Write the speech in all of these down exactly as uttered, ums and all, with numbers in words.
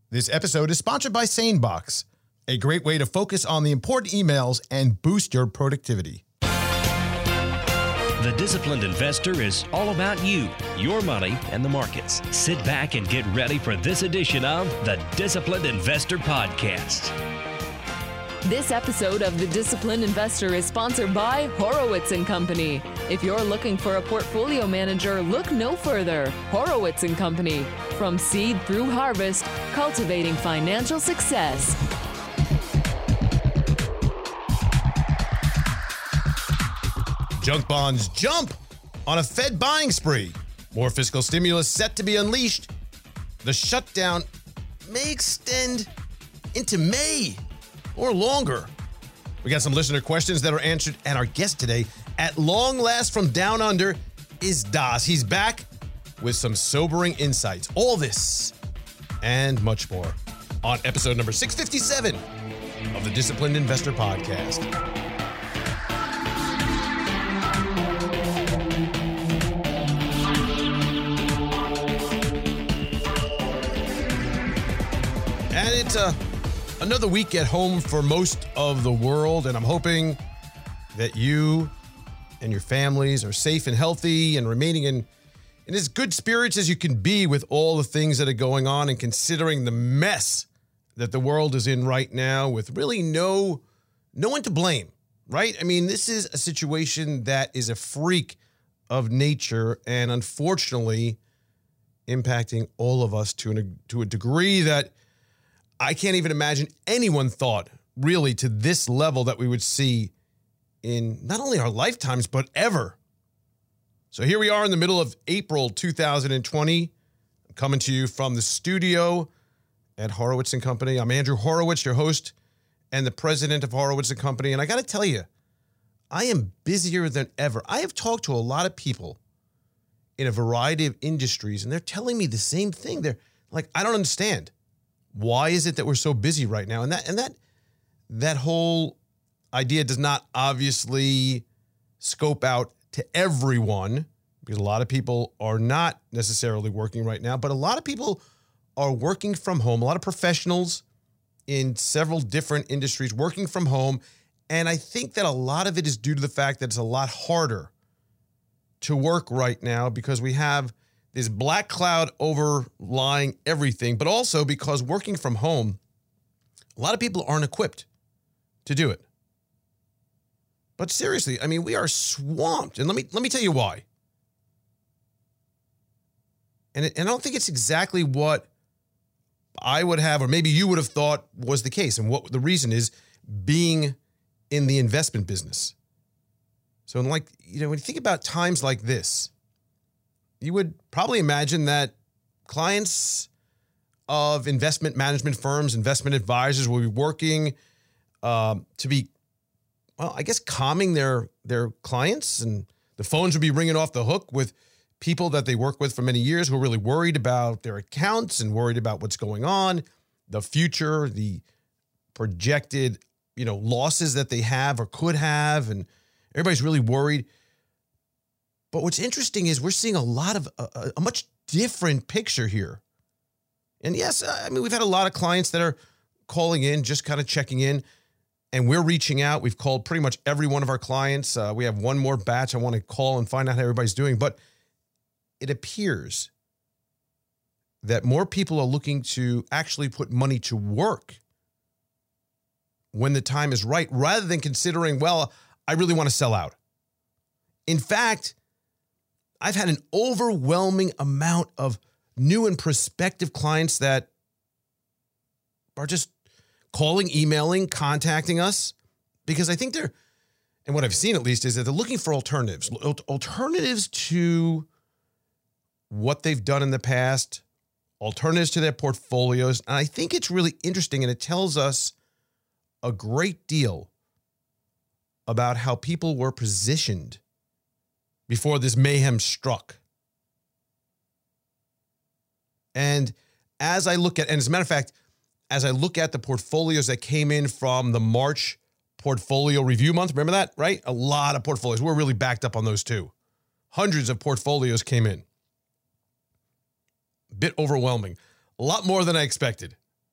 This episode is sponsored by SaneBox, a great way to focus on the important emails and boost your productivity. The Disciplined Investor is all about you, your money, and the markets. Sit back and get ready for this edition of the Disciplined Investor Podcast. This episode of The Disciplined Investor is sponsored by Horowitz and Company. If you're looking for a portfolio manager, look no further. Horowitz and Company. From seed through harvest, cultivating financial success. Junk bonds jump on a Fed buying spree. More fiscal stimulus set to be unleashed. The shutdown may extend into May or longer. We got some listener questions that are answered, and our guest today, at long last from down under, is Das. He's back with some sobering insights. All this and much more on episode number six fifty-seven of the Disciplined Investor Podcast. And it's a, another week at home for most of the world, and I'm hoping that you and your families are safe and healthy and remaining in, in as good spirits as you can be with all the things that are going on, and considering the mess that the world is in right now with really no, no one to blame, right? I mean, this is a situation that is a freak of nature and unfortunately impacting all of us to, an, to a degree that I can't even imagine anyone thought really to this level that we would see in not only our lifetimes, but ever. So here we are in the middle of April two thousand twenty. I'm coming to you from the studio at Horowitz and Company. I'm Andrew Horowitz, your host and the president of Horowitz and Company. And I got to tell you, I am busier than ever. I have talked to a lot of people in a variety of industries, and they're telling me the same thing. They're like, I don't understand. Why is it that we're so busy right now? And that and that that whole idea does not obviously scope out to everyone, because a lot of people are not necessarily working right now, but a lot of people are working from home. A lot of professionals in several different industries working from home. And I think that a lot of it is due to the fact that it's a lot harder to work right now because we have this black cloud overlying everything, but also because working from home, a lot of people aren't equipped to do it. But seriously, I mean, we are swamped. And let me let me tell you why. And, it, and I don't think it's exactly what I would have, or maybe you would have thought was the case. And what the reason is being in the investment business. So in like, you know, when you think about times like this, you would probably imagine that clients of investment management firms, investment advisors will be working um, to be, well, I guess calming their, their clients, and the phones would be ringing off the hook with people that they work with for many years who are really worried about their accounts and worried about what's going on, the future, the projected, you know, losses that they have or could have, and everybody's really worried. But what's interesting is we're seeing a lot of a, a much different picture here. And yes, I mean, we've had a lot of clients that are calling in, just kind of checking in, and we're reaching out. We've called pretty much every one of our clients. Uh, we have one more batch I want to call and find out how everybody's doing. But it appears that more people are looking to actually put money to work when the time is right, rather than considering, well, I really want to sell out. In fact, I've had an overwhelming amount of new and prospective clients that are just calling, emailing, contacting us, because I think they're, and what I've seen at least, is that they're looking for alternatives, alternatives to what they've done in the past, alternatives to their portfolios. And I think it's really interesting, and it tells us a great deal about how people were positioned before this mayhem struck. And as I look at, and as a matter of fact, as I look at the portfolios that came in from the March portfolio review month, remember that, right? A lot of portfolios. We're really backed up on those too. Hundreds of portfolios came in. Bit overwhelming. A lot more than I expected.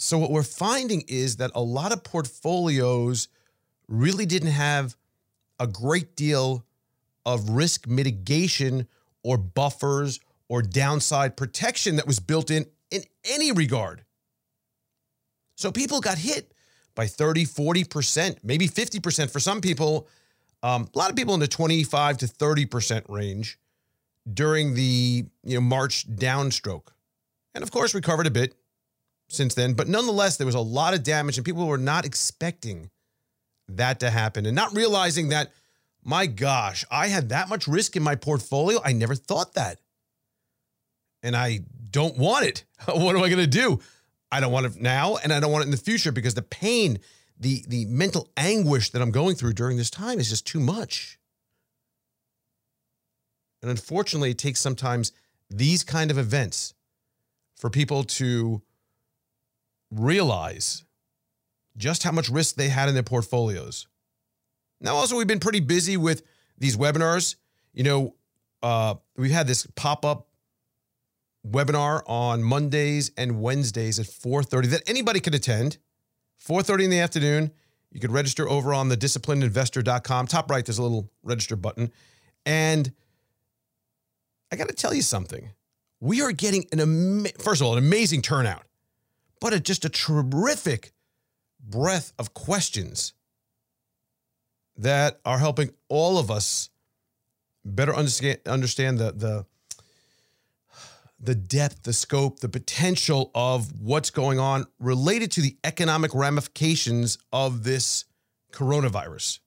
So what we're finding is that a lot of portfolios really didn't have a great deal of risk mitigation or buffers or downside protection that was built in in any regard. So people got hit by thirty, forty percent, maybe fifty percent for some people, um, a lot of people in the twenty-five to thirty percent range during the you know March downstroke. And of course, recovered a bit since then. But nonetheless, there was a lot of damage and people were not expecting that to happen and not realizing that, my gosh, I had that much risk in my portfolio. I never thought that. And I don't want it. What am I going to do? I don't want it now and I don't want it in the future because the pain, the, the mental anguish that I'm going through during this time is just too much. And unfortunately, it takes sometimes these kind of events for people to realize just how much risk they had in their portfolios. Now, also, we've been pretty busy with these webinars. You know, uh, we've had this pop-up webinar on Mondays and Wednesdays at four thirty that anybody could attend. four thirty in the afternoon. You could register over on the disciplined investor dot com. Top right, there's a little register button. And I got to tell you something. We are getting, an ama- first of all, an amazing turnout, but a, just a terrific breadth of questions that are helping all of us better understand, understand the, the, the depth, the scope, the potential of what's going on related to the economic ramifications of this coronavirus.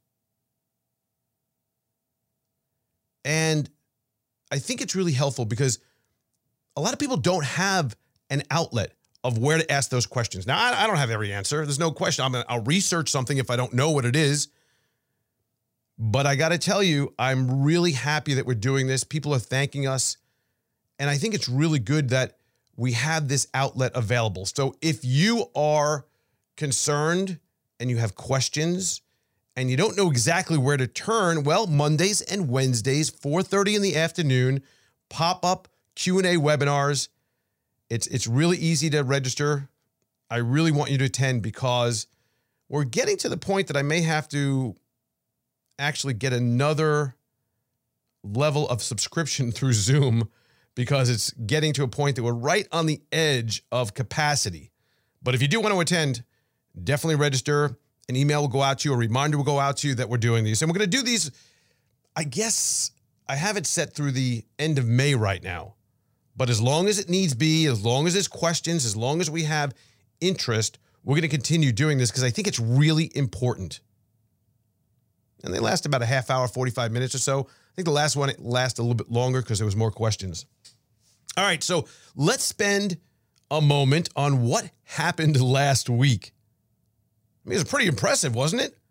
And I think it's really helpful because a lot of people don't have an outlet of where to ask those questions. Now, I, I don't have every answer. There's no question. I'm gonna, I'll research something if I don't know what it is. But I got to tell you, I'm really happy that we're doing this. People are thanking us. And I think it's really good that we have this outlet available. So if you are concerned and you have questions and you don't know exactly where to turn, well, Mondays and Wednesdays, four thirty in the afternoon, pop-up Q and A webinars. It's, it's really easy to register. I really want you to attend because we're getting to the point that I may have to actually get another level of subscription through Zoom because it's getting to a point that we're right on the edge of capacity. But if you do want to attend, definitely register. An email will go out to you, a reminder will go out to you that we're doing these. And we're going to do these, I guess I have it set through the end of May right now. But as long as it needs be, as long as there's questions, as long as we have interest, we're going to continue doing this because I think it's really important. And they last about a half hour, forty-five minutes or so. I think the last one lasted a little bit longer because there was more questions. All right, so let's spend a moment on what happened last week. I mean, it was pretty impressive, wasn't it?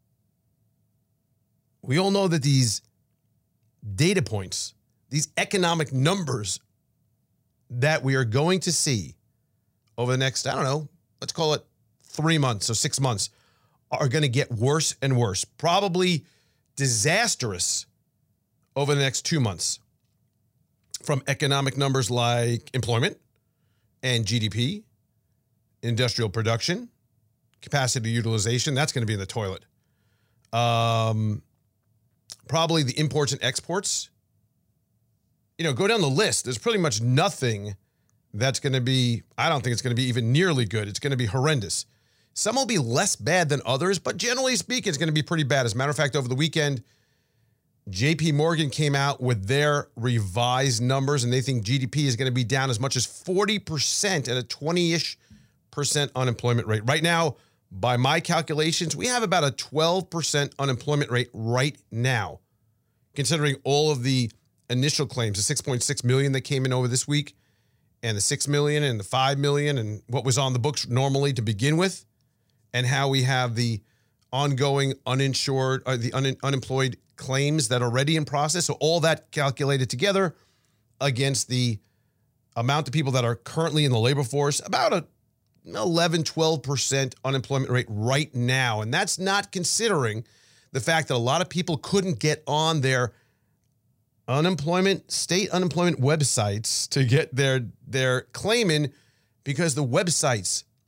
We all know that these data points, these economic numbers that we are going to see over the next, I don't know, let's call it three months or six months, are going to get worse and worse, probably disastrous over the next two months. From economic numbers like employment and G D P, industrial production, capacity utilization, that's going to be in the toilet. Um, probably the imports and exports. You know, go down the list. There's pretty much nothing that's going to be, I don't think it's going to be even nearly good. It's going to be horrendous. Some will be less bad than others, but generally speaking, it's going to be pretty bad. As a matter of fact, over the weekend, J P Morgan came out with their revised numbers, and they think G D P is going to be down as much as forty percent at a twenty-ish percent unemployment rate. Right now, by my calculations, we have about a twelve percent unemployment rate right now, considering all of the initial claims, the six point six million that came in over this week, and the six million and the five million and what was on the books normally to begin with, and how we have the ongoing uninsured, uh, the un- unemployed claims that are already in process. So all that calculated together against the amount of people that are currently in the labor force, about a eleven, twelve percent unemployment rate right now. And that's not considering the fact that a lot of people couldn't get on their unemployment, state unemployment websites to get their, their claim in because the websites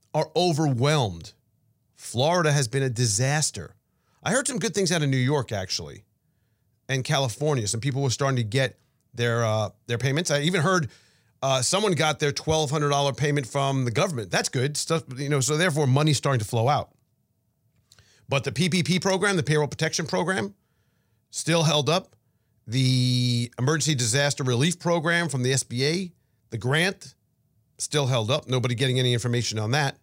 are overwhelmed. Florida has been a disaster. I heard some good things out of New York, actually, and California. Some people were starting to get their uh, their payments. I even heard uh, someone got their twelve hundred dollars payment from the government. That's good stuff, you know. So therefore, money's starting to flow out. But the P P P program, the Payroll Protection Program, still held up. The Emergency Disaster Relief Program from the S B A, the grant, still held up. Nobody getting any information on that.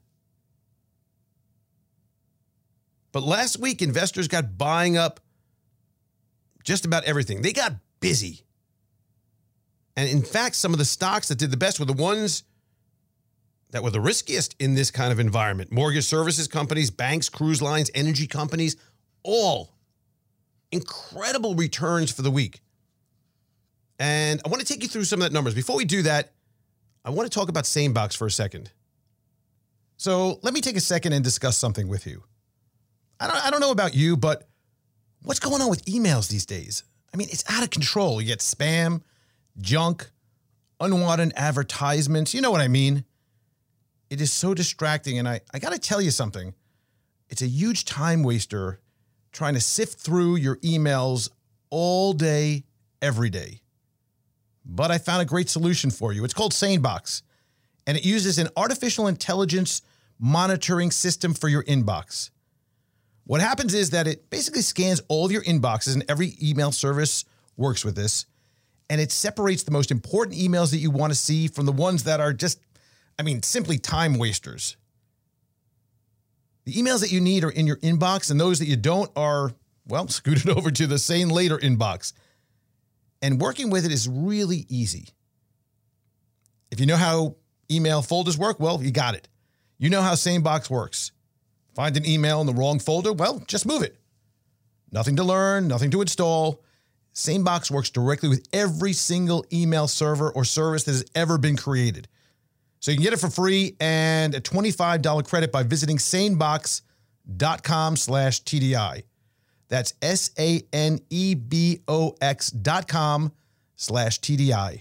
But last week, investors got buying up just about everything. They got busy. And in fact, some of the stocks that did the best were the ones that were the riskiest in this kind of environment. Mortgage services companies, banks, cruise lines, energy companies, all incredible returns for the week. And I want to take you through some of that numbers. Before we do that, I want to talk about SaneBox for a second. So let me take a second and discuss something with you. I don't, I don't know about you, but what's going on with emails these days? I mean, it's out of control. You get spam, junk, unwanted advertisements. You know what I mean? It is so distracting. And I, I got to tell you something. It's a huge time waster trying to sift through your emails all day, every day. But I found a great solution for you. It's called SaneBox, and it uses an artificial intelligence monitoring system for your inbox. What happens is that it basically scans all of your inboxes, and every email service works with this, and it separates the most important emails that you want to see from the ones that are just, I mean, simply time wasters. The emails that you need are in your inbox, and those that you don't are, well, scooted over to the Sane Later inbox. And working with it is really easy. If you know how email folders work, well, you got it. You know how SaneBox works. Find an email in the wrong folder, well, just move it. Nothing to learn, nothing to install. SaneBox works directly with every single email server or service that has ever been created. So you can get it for free and a twenty-five dollars credit by visiting sanebox.com slash TDI. That's S-A-N-E-B-O-X dot com slash TDI.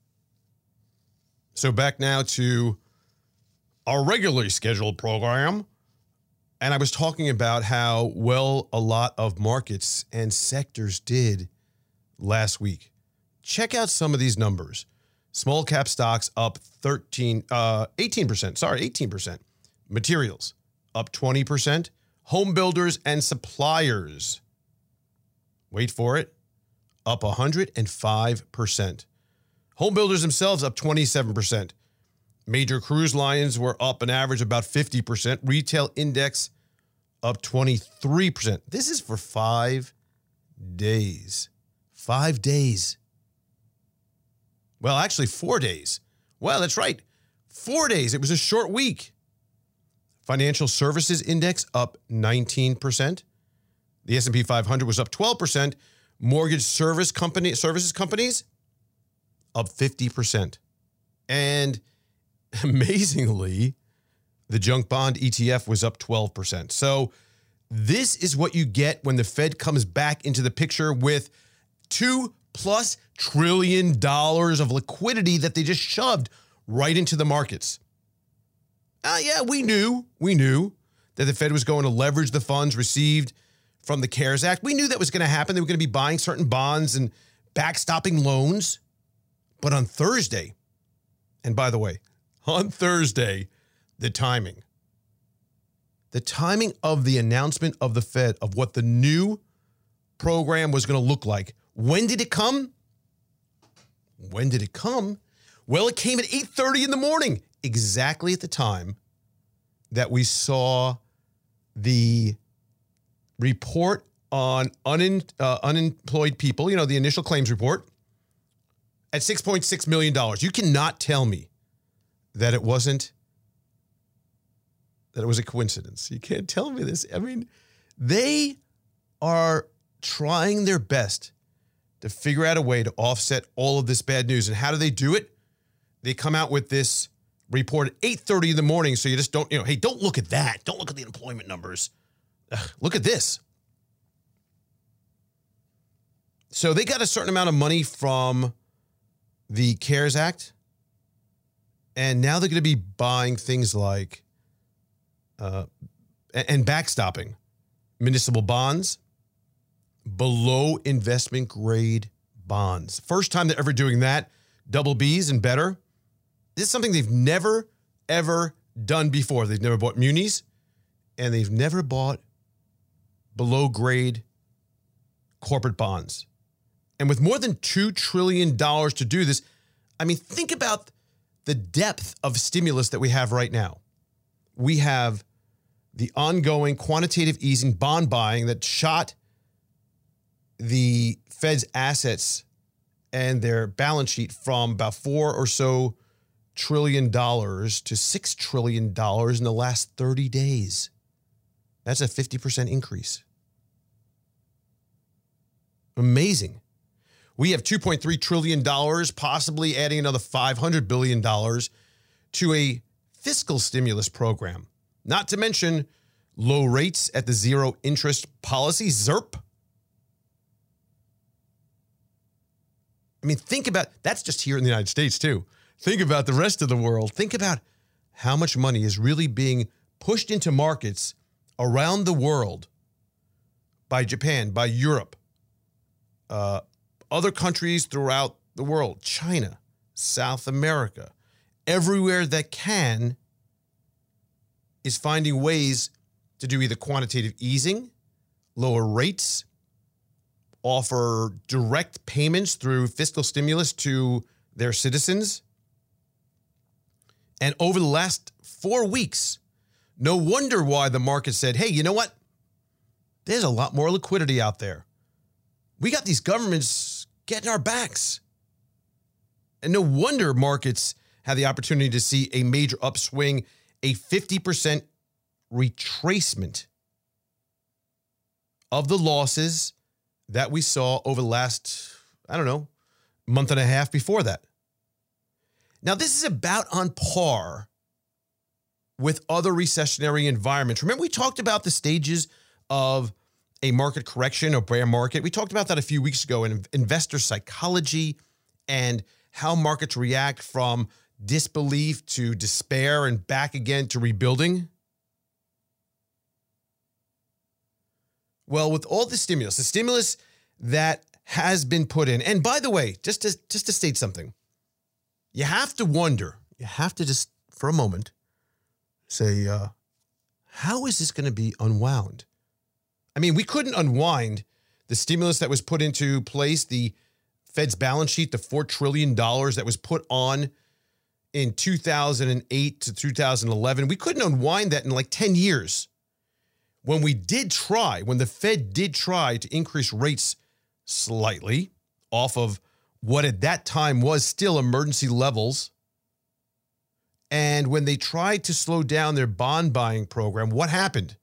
So back now to our regularly scheduled program. And I was talking about how well a lot of markets and sectors did last week. Check out some of these numbers. Small cap stocks up thirteen, uh, eighteen percent. Sorry, eighteen percent. Materials up twenty percent. Home builders and suppliers, wait for it, up one hundred five percent. Home builders themselves up twenty-seven percent. Major cruise lines were up an average about fifty percent. Retail index up twenty-three percent. This is for five days. Five days. Well, actually four days. Well, that's right. Four days. It was a short week. Financial services index up nineteen percent. The S and P five hundred was up twelve percent. Mortgage service company services companies up fifty percent. And amazingly, the junk bond E T F was up twelve percent. So this is what you get when the Fed comes back into the picture with two plus trillion dollars of liquidity that they just shoved right into the markets. Uh, yeah, we knew, we knew that the Fed was going to leverage the funds received from the CARES Act. We knew that was going to happen. They were going to be buying certain bonds and backstopping loans. But on Thursday, and by the way, on Thursday, the timing, the timing of the announcement of the Fed of what the new program was going to look like. When did it come? When did it come? Well, it came at eight thirty in the morning, exactly at the time that we saw the report on un, uh, unemployed people, you know, the initial claims report, at six point six million dollars. You cannot tell me that it wasn't, that it was a coincidence. You can't tell me this. I mean, they are trying their best to figure out a way to offset all of this bad news. And how do they do it? They come out with this report at eight thirty in the morning. So you just don't, you know, hey, don't look at that. Don't look at the employment numbers. Ugh, look at this. So they got a certain amount of money from the CARES Act. And now they're going to be buying things like uh, and backstopping municipal bonds below investment grade bonds. First time they're ever doing that, double B's and better. This is something they've never, ever done before. They've never bought munis, and they've never bought below grade corporate bonds. And with more than two trillion dollars to do this, I mean, think about the depth of stimulus that we have right now. We have the ongoing quantitative easing bond buying that shot the Fed's assets and their balance sheet from about four or so trillion dollars to six trillion dollars in the last thirty days. That's a fifty percent increase. Amazing. We have two point three trillion dollars, possibly adding another five hundred billion dollars to a fiscal stimulus program. Not to mention low rates at the zero interest policy, ZIRP. I mean, think about, that's just here in the United States too. Think about the rest of the world. Think about how much money is really being pushed into markets around the world by Japan, by Europe, uh, other countries throughout the world, China, South America, everywhere that can is finding ways to do either quantitative easing, lower rates, offer direct payments through fiscal stimulus to their citizens. And over the last four weeks, no wonder why the market said, hey, you know what? There's a lot more liquidity out there. We got these governments getting our backs. And no wonder markets had the opportunity to see a major upswing, a fifty percent retracement of the losses that we saw over the last, I don't know, month and a half before that. Now, this is about on par with other recessionary environments. Remember, we talked about the stages of a market correction or bear market. We talked about that a few weeks ago in investor psychology and how markets react from disbelief to despair and back again to rebuilding. Well, with all the stimulus, the stimulus that has been put in, and by the way, just to, just to state something, you have to wonder, you have to just, for a moment, say, uh, how is this going to be unwound? I mean, we couldn't unwind the stimulus that was put into place, the Fed's balance sheet, the four trillion dollars that was put on in two thousand eight to two thousand eleven. We couldn't unwind that in like ten years. When we did try, when the Fed did try to increase rates slightly off of what at that time was still emergency levels, and when they tried to slow down their bond buying program, what happened?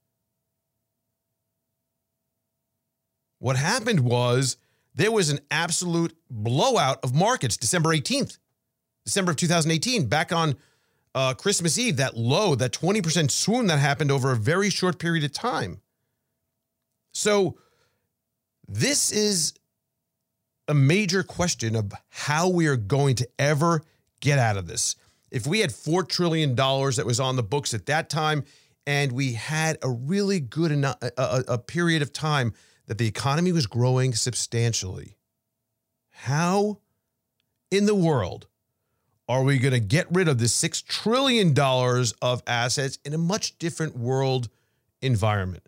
What happened was there was an absolute blowout of markets December eighteenth, December of two thousand eighteen, back on Uh, Christmas Eve, that low, that twenty percent swoon that happened over a very short period of time. So this is a major question of how we are going to ever get out of this. If we had four trillion dollars that was on the books at that time, and we had a really good enough, a, a period of time that the economy was growing substantially, how in the world are we going to get rid of this six trillion dollars of assets in a much different world environment?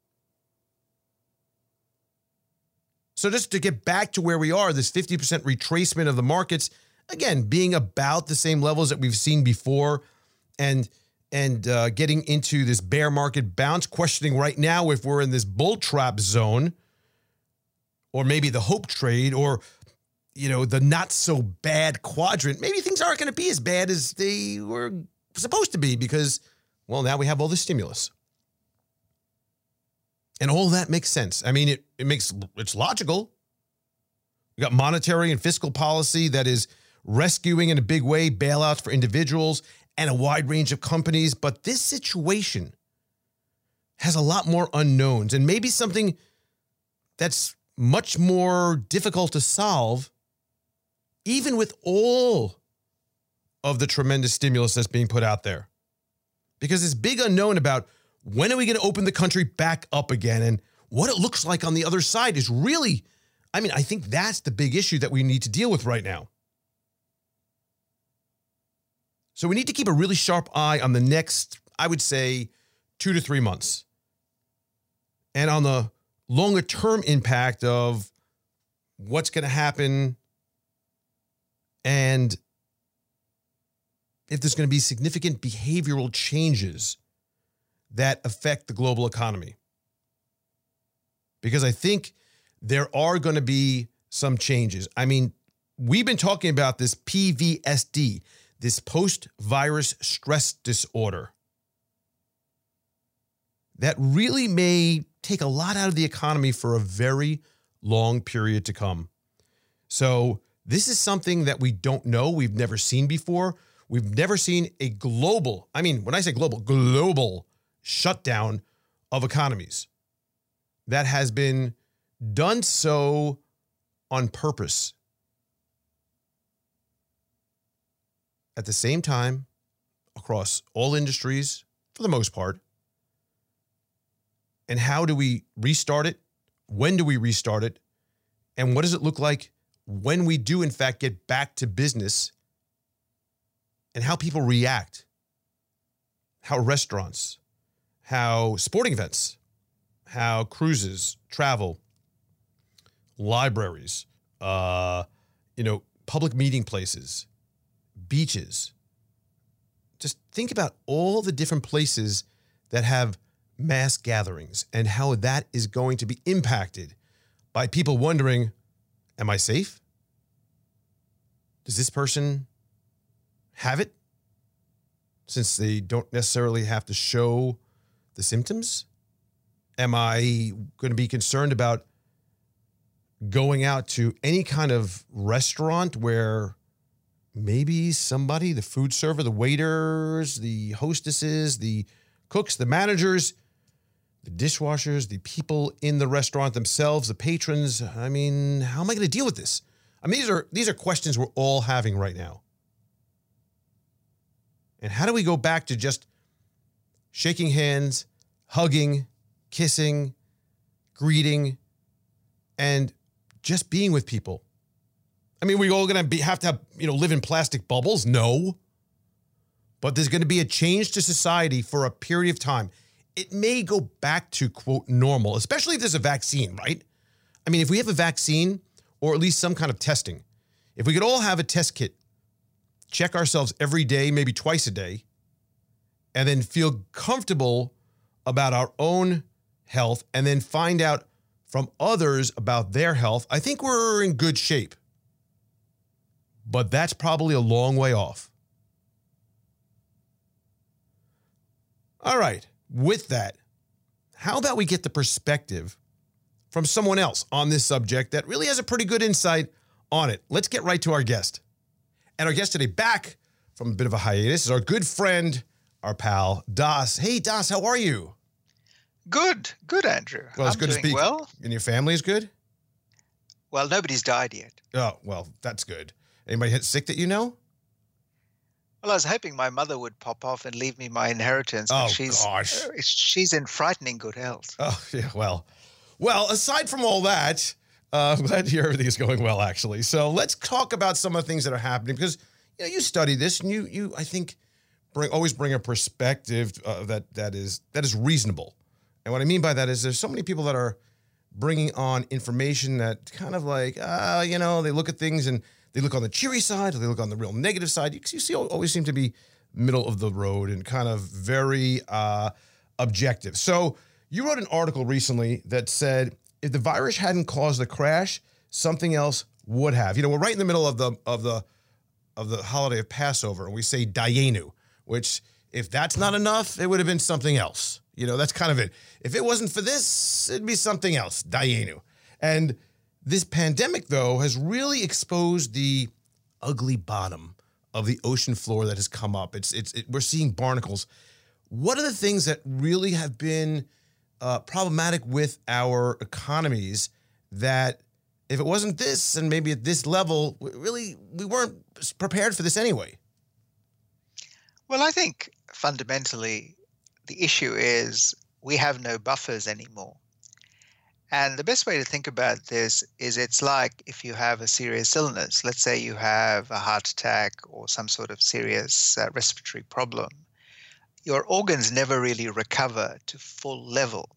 So just to get back to where we are, this fifty percent retracement of the markets, again, being about the same levels that we've seen before, and and uh, getting into this bear market bounce, questioning right now if we're in this bull trap zone, or maybe the hope trade, or you know, the not so bad quadrant. Maybe things aren't going to be as bad as they were supposed to be because, well, now we have all this stimulus. And all that makes sense. I mean, it, it makes, it's logical. We got monetary and fiscal policy that is rescuing in a big way bailouts for individuals and a wide range of companies. But this situation has a lot more unknowns and maybe something that's much more difficult to solve, even with all of the tremendous stimulus that's being put out there. Because this big unknown about when are we going to open the country back up again? And what it looks like on the other side is really, I mean, I think that's the big issue that we need to deal with right now. So we need to keep a really sharp eye on the next, I would say, two to three months. And on the longer term impact of what's going to happen and if there's going to be significant behavioral changes that affect the global economy. Because I think there are going to be some changes. I mean, we've been talking about this P V S D, this post-virus stress disorder, that really may take a lot out of the economy for a very long period to come. So this is something that we don't know. We've never seen before. We've never seen a global, I mean, when I say global, global shutdown of economies that has been done so on purpose. At the same time, across all industries, for the most part. And how do we restart it? When do we restart it? And what does it look like when we do, in fact, get back to business? And how people react? How restaurants, how sporting events, how cruises, travel, libraries, uh, you know, public meeting places, beaches. Just think about all the different places that have mass gatherings and how that is going to be impacted by people wondering, am I safe? Does this person have it since they don't necessarily have to show the symptoms? Am I going to be concerned about going out to any kind of restaurant where maybe somebody, the food server, the waiters, the hostesses, the cooks, the managers, the dishwashers, the people in the restaurant themselves, the patrons, I mean, how am I going to deal with this? I mean, these are these are questions we're all having right now. And how do we go back to just shaking hands, hugging, kissing, greeting, and just being with people? I mean, we're all going to be have to have, you know, live in plastic bubbles? No. But there's going to be a change to society for a period of time. It may go back to, quote, normal, especially if there's a vaccine, right? I mean, if we have a vaccine or at least some kind of testing, if we could all have a test kit, check ourselves every day, maybe twice a day, and then feel comfortable about our own health and then find out from others about their health, I think we're in good shape. But that's probably a long way off. All right. With that, how about we get the perspective from someone else on this subject that really has a pretty good insight on it? Let's get right to our guest. And our guest today, back from a bit of a hiatus, is our good friend, our pal, Das. Hey, Das, how are you? Good. Good, Andrew. Well, it's I'm good to doing speak. well. And your family is good? Well, nobody's died yet. Oh, well, that's good. Anybody hit sick that you know? Well, I was hoping my mother would pop off and leave me my inheritance. But Oh, she's, gosh. uh, she's in frightening good health. Oh, yeah, well. Well, aside from all that, uh, I'm glad to hear everything is going well, actually. So let's talk about some of the things that are happening because, you know, you study this and you, you I think, bring always bring a perspective uh, that that is that is reasonable. And what I mean by that is there's so many people that are bringing on information that kind of like, uh, you know, they look at things and they look on the cheery side or they look on the real negative side. You, you see, always seem to be middle of the road and kind of very uh, objective. So you wrote an article recently that said if the virus hadn't caused the crash, something else would have. You know, we're right in the middle of the of the of the holiday of Passover, and we say Dayenu, which if that's not enough, it would have been something else. You know, that's kind of it. If it wasn't for this, it'd be something else. Dayenu. And this pandemic, though, has really exposed the ugly bottom of the ocean floor that has come up. It's it's it, we're seeing barnacles. What are the things that really have been uh, problematic with our economies that if it wasn't this and maybe at this level, we really we weren't prepared for this anyway? Well, I think fundamentally the issue is we have no buffers anymore. And the best way to think about this is it's like if you have a serious illness, let's say you have a heart attack or some sort of serious uh, respiratory problem, your organs never really recover to full level.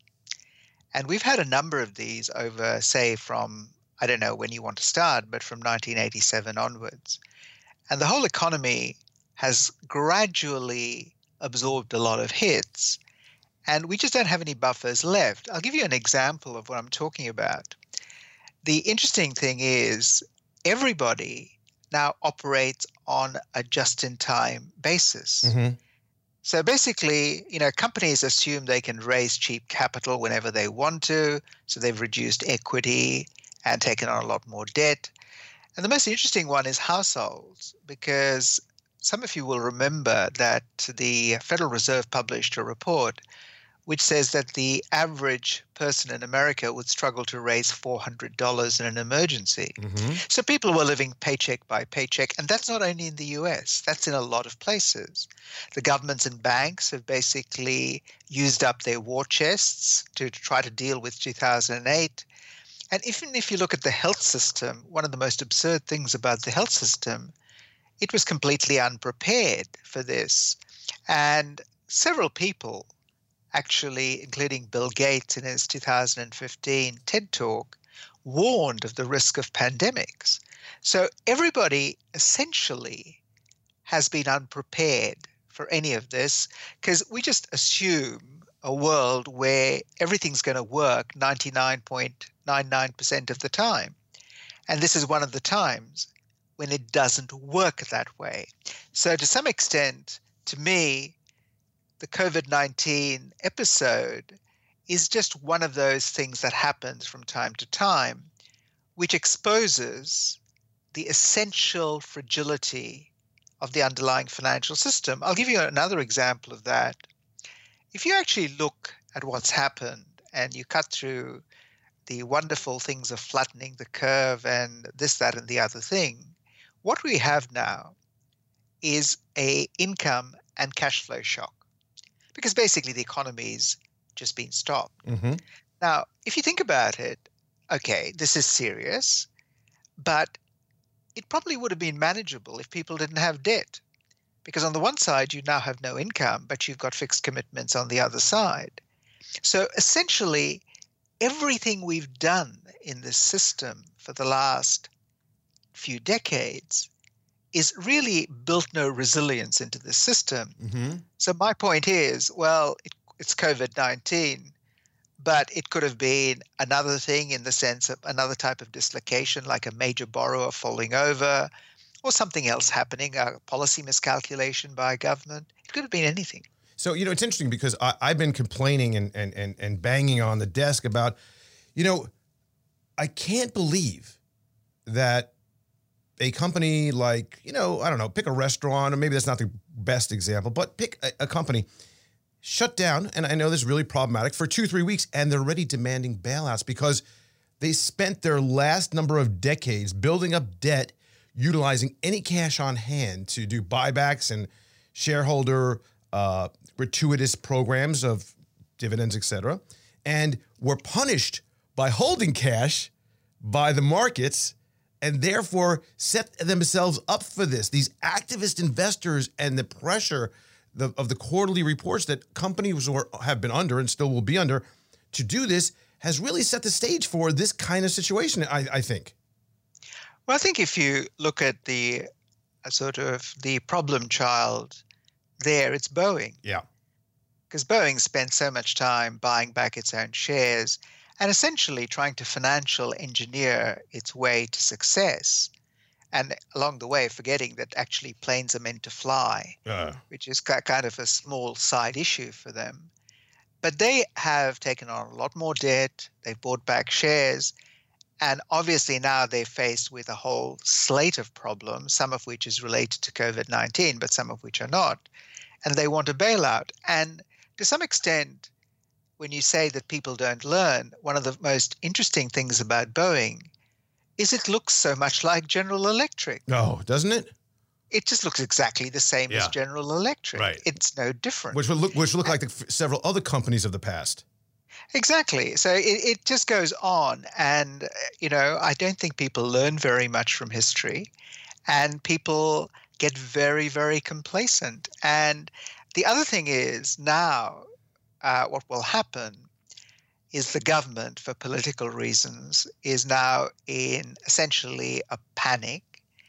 And we've had a number of these over, say, from, I don't know when you want to start, but from nineteen eighty-seven onwards. And the whole economy has gradually absorbed a lot of hits. And we just don't have any buffers left. I'll give you an example of what I'm talking about. The interesting thing is everybody now operates on a just-in-time basis. Mm-hmm. So basically, you know, companies assume they can raise cheap capital whenever they want to. So they've reduced equity and taken on a lot more debt. And the most interesting one is households, because some of you will remember that the Federal Reserve published a report which says that the average person in America would struggle to raise four hundred dollars in an emergency. Mm-hmm. So people were living paycheck by paycheck, and that's not only in the U S, that's in a lot of places. The governments and banks have basically used up their war chests to try to deal with two thousand eight. And even if you look at the health system, one of the most absurd things about the health system, it was completely unprepared for this. And several people, actually, including Bill Gates in his two thousand fifteen TED Talk, warned of the risk of pandemics. So everybody essentially has been unprepared for any of this because we just assume a world where everything's going to work ninety-nine point nine nine percent of the time. And this is one of the times when it doesn't work that way. So to some extent, to me, the COVID nineteen episode is just one of those things that happens from time to time, which exposes the essential fragility of the underlying financial system. I'll give you another example of that. If you actually look at what's happened and you cut through the wonderful things of flattening the curve and this, that, and the other thing, what we have now is a income and cash flow shock. Because basically the economy's just been stopped. Mm-hmm. Now, if you think about it, okay, this is serious, but it probably would have been manageable if people didn't have debt. Because on the one side, you now have no income, but you've got fixed commitments on the other side. So essentially, everything we've done in this system for the last few decades is really built no resilience into the system. Mm-hmm. So my point is, well, it, it's COVID nineteen, but it could have been another thing in the sense of another type of dislocation, like a major borrower falling over, or something else happening, a policy miscalculation by a government. It could have been anything. So, you know, it's interesting because I, I've been complaining and, and, and, and banging on the desk about, you know, I can't believe that a company like, you know, I don't know, pick a restaurant, or maybe that's not the best example, but pick a, a company, shut down, and I know this is really problematic, for two, three weeks, and they're already demanding bailouts because they spent their last number of decades building up debt, utilizing any cash on hand to do buybacks and shareholder uh, gratuitous programs of dividends, et cetera, and were punished by holding cash by the markets, and therefore set themselves up for this. These activist investors and the pressure the, of the quarterly reports that companies were, have been under and still will be under to do this has really set the stage for this kind of situation, I, I think. Well, I think if you look at the uh, sort of the problem child there, it's Boeing. Yeah. Because Boeing spent so much time buying back its own shares and essentially trying to financial engineer its way to success. And along the way, forgetting that actually planes are meant to fly, Uh. which is kind of a small side issue for them. But they have taken on a lot more debt. They've bought back shares. And obviously now they're faced with a whole slate of problems, some of which is related to COVID nineteen, but some of which are not. And they want a bailout. And to some extent, when you say that people don't learn, one of the most interesting things about Boeing is it looks so much like General Electric. Oh, doesn't it? it just looks exactly the same Yeah. as General Electric. Right. It's no different. Which would look, which would look like the f- several other companies of the past. Exactly. So it, it just goes on. And, uh, you know, I don't think people learn very much from history. And people get very, very complacent. And the other thing is now uh, what will happen is the government, for political reasons, is now in essentially a panic.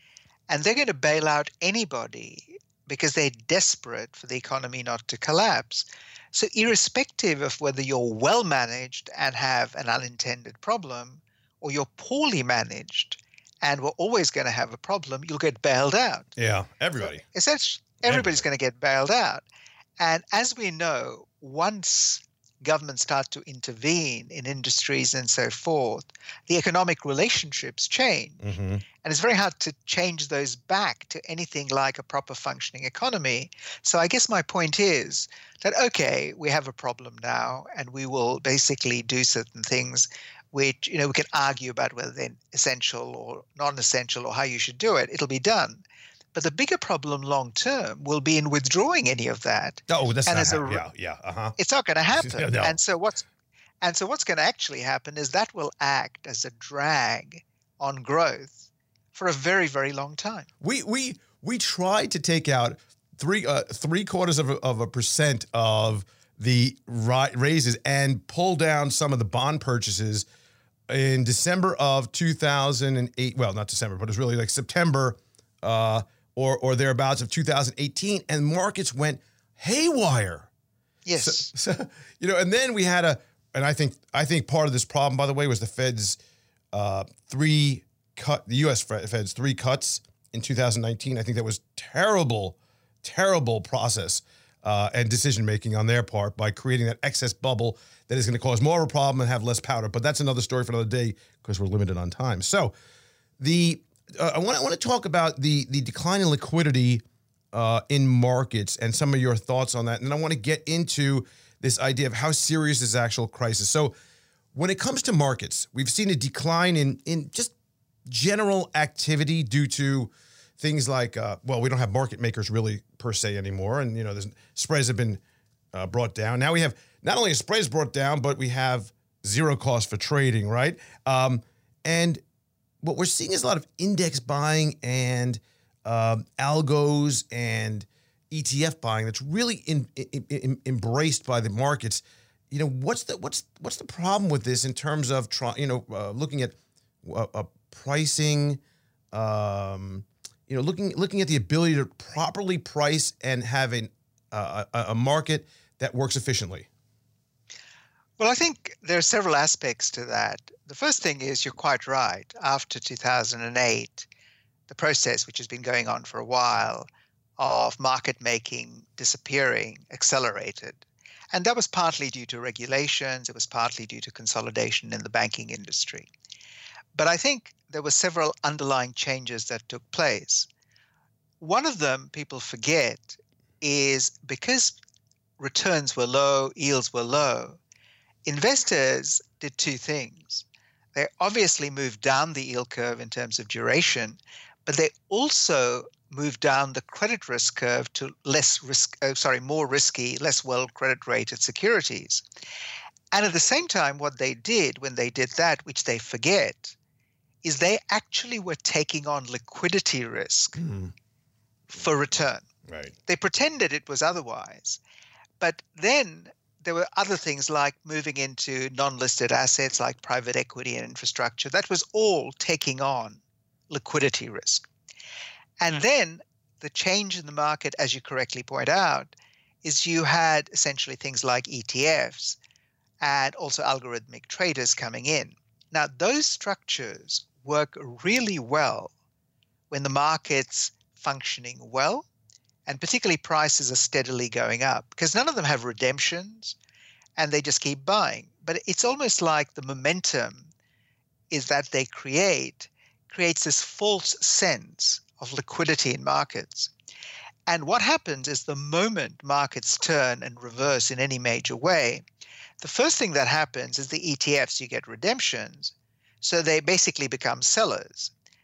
And they're going to bail out anybody because they're desperate for the economy not to collapse. So irrespective of whether you're well managed and have an unintended problem, or you're poorly managed and we're always going to have a problem, you'll get bailed out. Yeah, everybody. Essentially, everybody's going to get bailed out. And as we know, once governments start to intervene in industries and so forth, the economic relationships change. Mm-hmm. And it's very hard to change those back to anything like a proper functioning economy. So I guess my point is that, okay, we have a problem now, and we will basically do certain things which, you know, we can argue about whether they're essential or non-essential or how you should do it. It'll be done. But the bigger problem long term will be in withdrawing any of that. Oh, that's and not as a, hap- yeah, yeah, uh-huh. It's not going to happen. No. And so what's and so what's going to actually happen is that will act as a drag on growth for a very, very long time. We we we tried to take out three uh, three quarters of a, of a percent of the ri- raises and pull down some of the bond purchases in December of two thousand eight. Well, not December, but it was really like September uh, or or thereabouts of two thousand eighteen, and markets went haywire. Yes. So, so, you know, and then we had a, and I think I think part of this problem, by the way, was the Fed's uh, three cut, the U S Fed's three cuts in two thousand nineteen. I think that was terrible, terrible process uh, and decision making on their part by creating that excess bubble that is going to cause more of a problem and have less powder. But that's another story for another day because we're limited on time. So the uh, I want I want to talk about the the decline in liquidity uh, in markets and some of your thoughts on that, and then I want to get into this idea of how serious is actual crisis. So when it comes to markets, we've seen a decline in in just general activity due to things like, uh, well, we don't have market makers really per se anymore, and you know, there's, spreads have been uh, brought down. Now we have not only spreads brought down, but we have zero cost for trading, right? Um, and what we're seeing is a lot of index buying and um, algos and E T F buying that's really in, in, in, embraced by the markets. You know, what's the what's what's the problem with this in terms of try, you know uh, looking at uh, uh, pricing, um, you know, looking looking at the ability to properly price and have an, uh, a, a market that works efficiently? Well, I think there are several aspects to that. The first thing is you're quite right. After two thousand eight, the process, which has been going on for a while, of market making disappearing accelerated. And that was partly due to regulations. It was partly due to consolidation in the banking industry. But I think there were several underlying changes that took place. One of them people forget is because returns were low, yields were low, investors did two things. They obviously moved down the yield curve in terms of duration, but they also moved down the credit risk curve to less risk, oh, sorry, more risky, less well credit rated securities. And at the same time, what they did when they did that, which they forget, is they actually were taking on liquidity risk mm-hmm. for return. Right. They pretended it was otherwise. But then there were other things like moving into non-listed assets like private equity and infrastructure. That was all taking on liquidity risk. And then the change in the market, as you correctly point out, is you had essentially things like E T Fs and also algorithmic traders coming in. Now, those structures work really well when the market's functioning well, and particularly prices are steadily going up, because none of them have redemptions and they just keep buying. But it's almost like the momentum is that they create creates this false sense of liquidity in markets. And what happens is the moment markets turn and reverse in any major way, the first thing that happens is the E T Fs, you get redemptions. So they basically become sellers.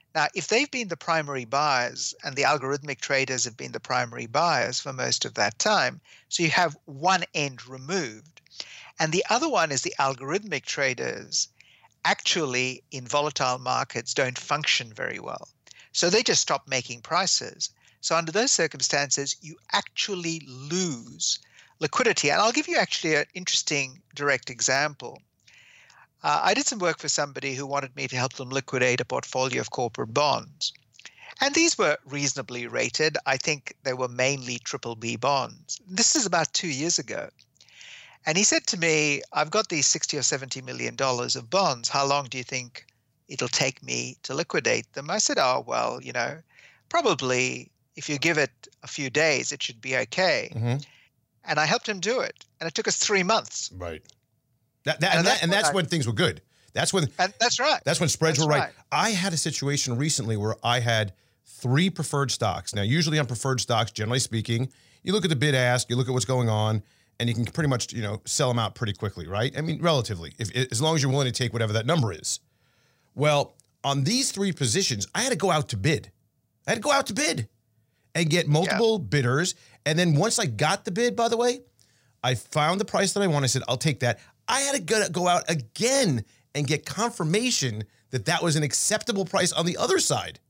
Now, if they've been the primary buyers and the algorithmic traders have been the primary buyers for most of that time, so you have one end removed. And the other one is the algorithmic traders actually in volatile markets don't function very well. So they just stop making prices. So under those circumstances, you actually lose liquidity. And I'll give you actually an interesting direct example. Uh, I did some work for somebody who wanted me to help them liquidate a portfolio of corporate bonds. And these were reasonably rated. I think they were mainly triple B bonds. This is about two years ago. And he said to me, I've got these sixty or seventy million dollars of bonds. How long do you think it'll take me to liquidate them? I said, oh, well, you know, probably if you give it a few days, it should be okay. Mm-hmm. And I helped him do it. And it took us three months. Right. That, that, and, and that, that's, and that's I, when things were good. That's when and that's right. That's when spreads that's were right. right. I had a situation recently where I had three preferred stocks. Now, usually on preferred stocks, generally speaking, you look at the bid ask, you look at what's going on, and you can pretty much, you know, sell them out pretty quickly, right? I mean, relatively, if as long as you're willing to take whatever that number is. Well, on these three positions, I had to go out to bid. I had to go out to bid and get multiple yeah. bidders. And then once I got the bid, by the way, I found the price that I want. I said, I'll take that. I had to go out again and get confirmation that that was an acceptable price on the other side.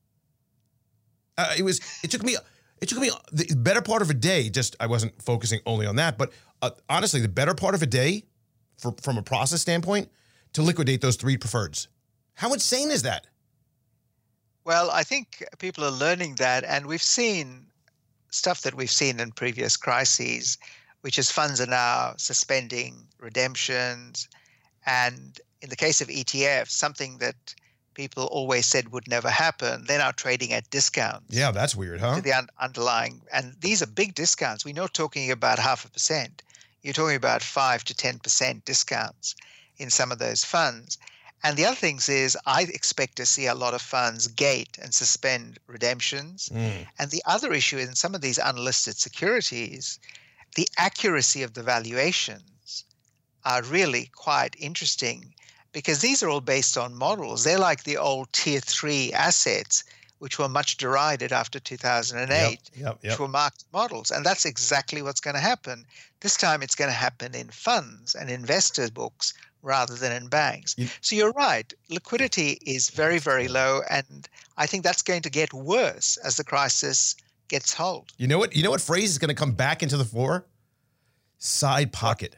Uh, it was. It took me. It took me the better part of a day. Just I wasn't focusing only on that, but uh, honestly, the better part of a day, for, from a process standpoint, to liquidate those three preferreds. How insane is that? Well, I think people are learning that, and we've seen stuff that we've seen in previous crises, which is funds are now suspending redemptions. And in the case of E T Fs, something that people always said would never happen, they're now trading at discounts. Yeah, that's weird, huh? To the un- underlying. And these are big discounts. We're not talking about half a percent. You're talking about five to ten percent discounts in some of those funds. And the other things is I expect to see a lot of funds gate and suspend redemptions. Mm. And the other issue in some of these unlisted securities, the accuracy of the valuations are really quite interesting because these are all based on models. They're like the old tier three assets, which were much derided after two thousand eight, yep, yep, yep. which were marked models. And that's exactly what's going to happen. This time it's going to happen in funds and investor books rather than in banks. You, so you're right. Liquidity is very, very low. And I think that's going to get worse as the crisis gets hold. You know what? You know what phrase is going to come back into the fore? Side pocket.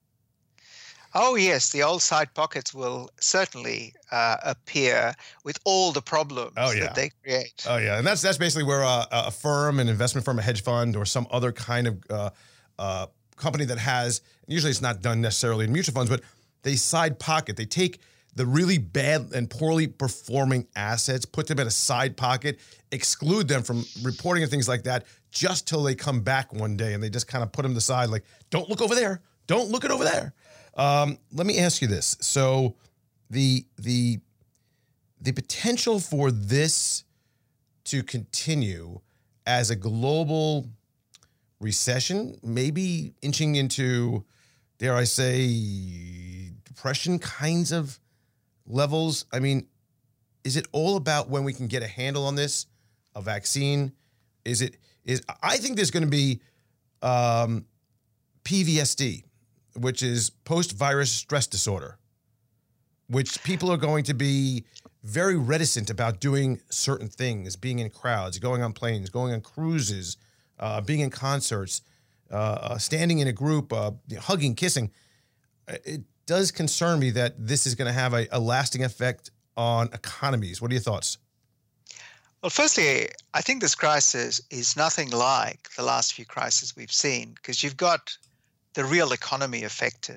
Oh, yes. The old side pockets will certainly uh, appear with all the problems oh, yeah. that they create. Oh, yeah. And that's that's basically where a, a firm, an investment firm, a hedge fund, or some other kind of uh, uh, company that has, usually it's not done necessarily in mutual funds, but they side pocket. They take the really bad and poorly performing assets, put them in a side pocket, exclude them from reporting and things like that just till they come back one day and they just kind of put them to the side like, don't look over there. Don't look it over there. Um, let me ask you this. So the the the potential for this to continue as a global recession, maybe inching into, dare I say, depression kinds of levels. I mean, is it all about when we can get a handle on this, a vaccine? Is it is I think there's going to be um, P V S D, which is post-virus stress disorder, which people are going to be very reticent about doing certain things, being in crowds, going on planes, going on cruises, uh, being in concerts, uh, uh, standing in a group, uh, hugging, kissing. It does concern me that this is going to have a, a lasting effect on economies. What are your thoughts? Well, firstly, I think this crisis is nothing like the last few crises we've seen because you've got the real economy affected.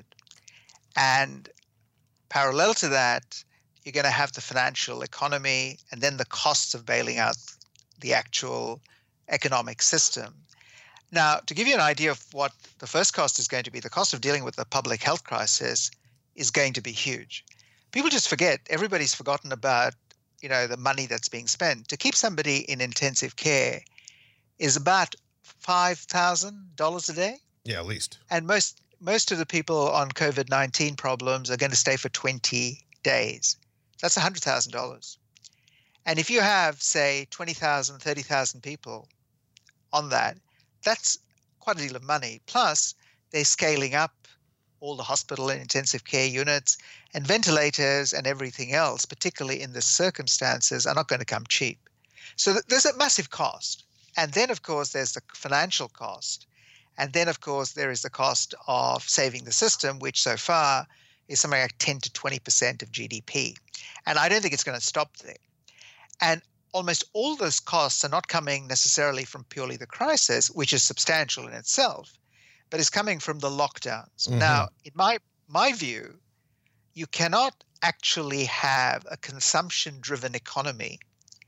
And parallel to that, you're going to have the financial economy and then the costs of bailing out the actual economic system. Now, to give you an idea of what the first cost is going to be, the cost of dealing with the public health crisis is going to be huge. People just forget, everybody's forgotten about, you know, the money that's being spent. To keep somebody in intensive care is about five thousand dollars a day. Yeah, at least. And most most of the people on COVID nineteen problems are going to stay for twenty days. That's one hundred thousand dollars. And if you have, say, twenty thousand, thirty thousand people on that, that's quite a deal of money. Plus, they're scaling up all the hospital and intensive care units, and ventilators and everything else, particularly in the circumstances, are not going to come cheap. So th- there's a massive cost. And then, of course, there's the financial cost. And then, of course, there is the cost of saving the system, which so far is something like ten to twenty percent of G D P. And I don't think it's going to stop there. And almost all those costs are not coming necessarily from purely the crisis, which is substantial in itself, but is coming from the lockdowns. Mm-hmm. Now, in my my view, you cannot actually have a consumption-driven economy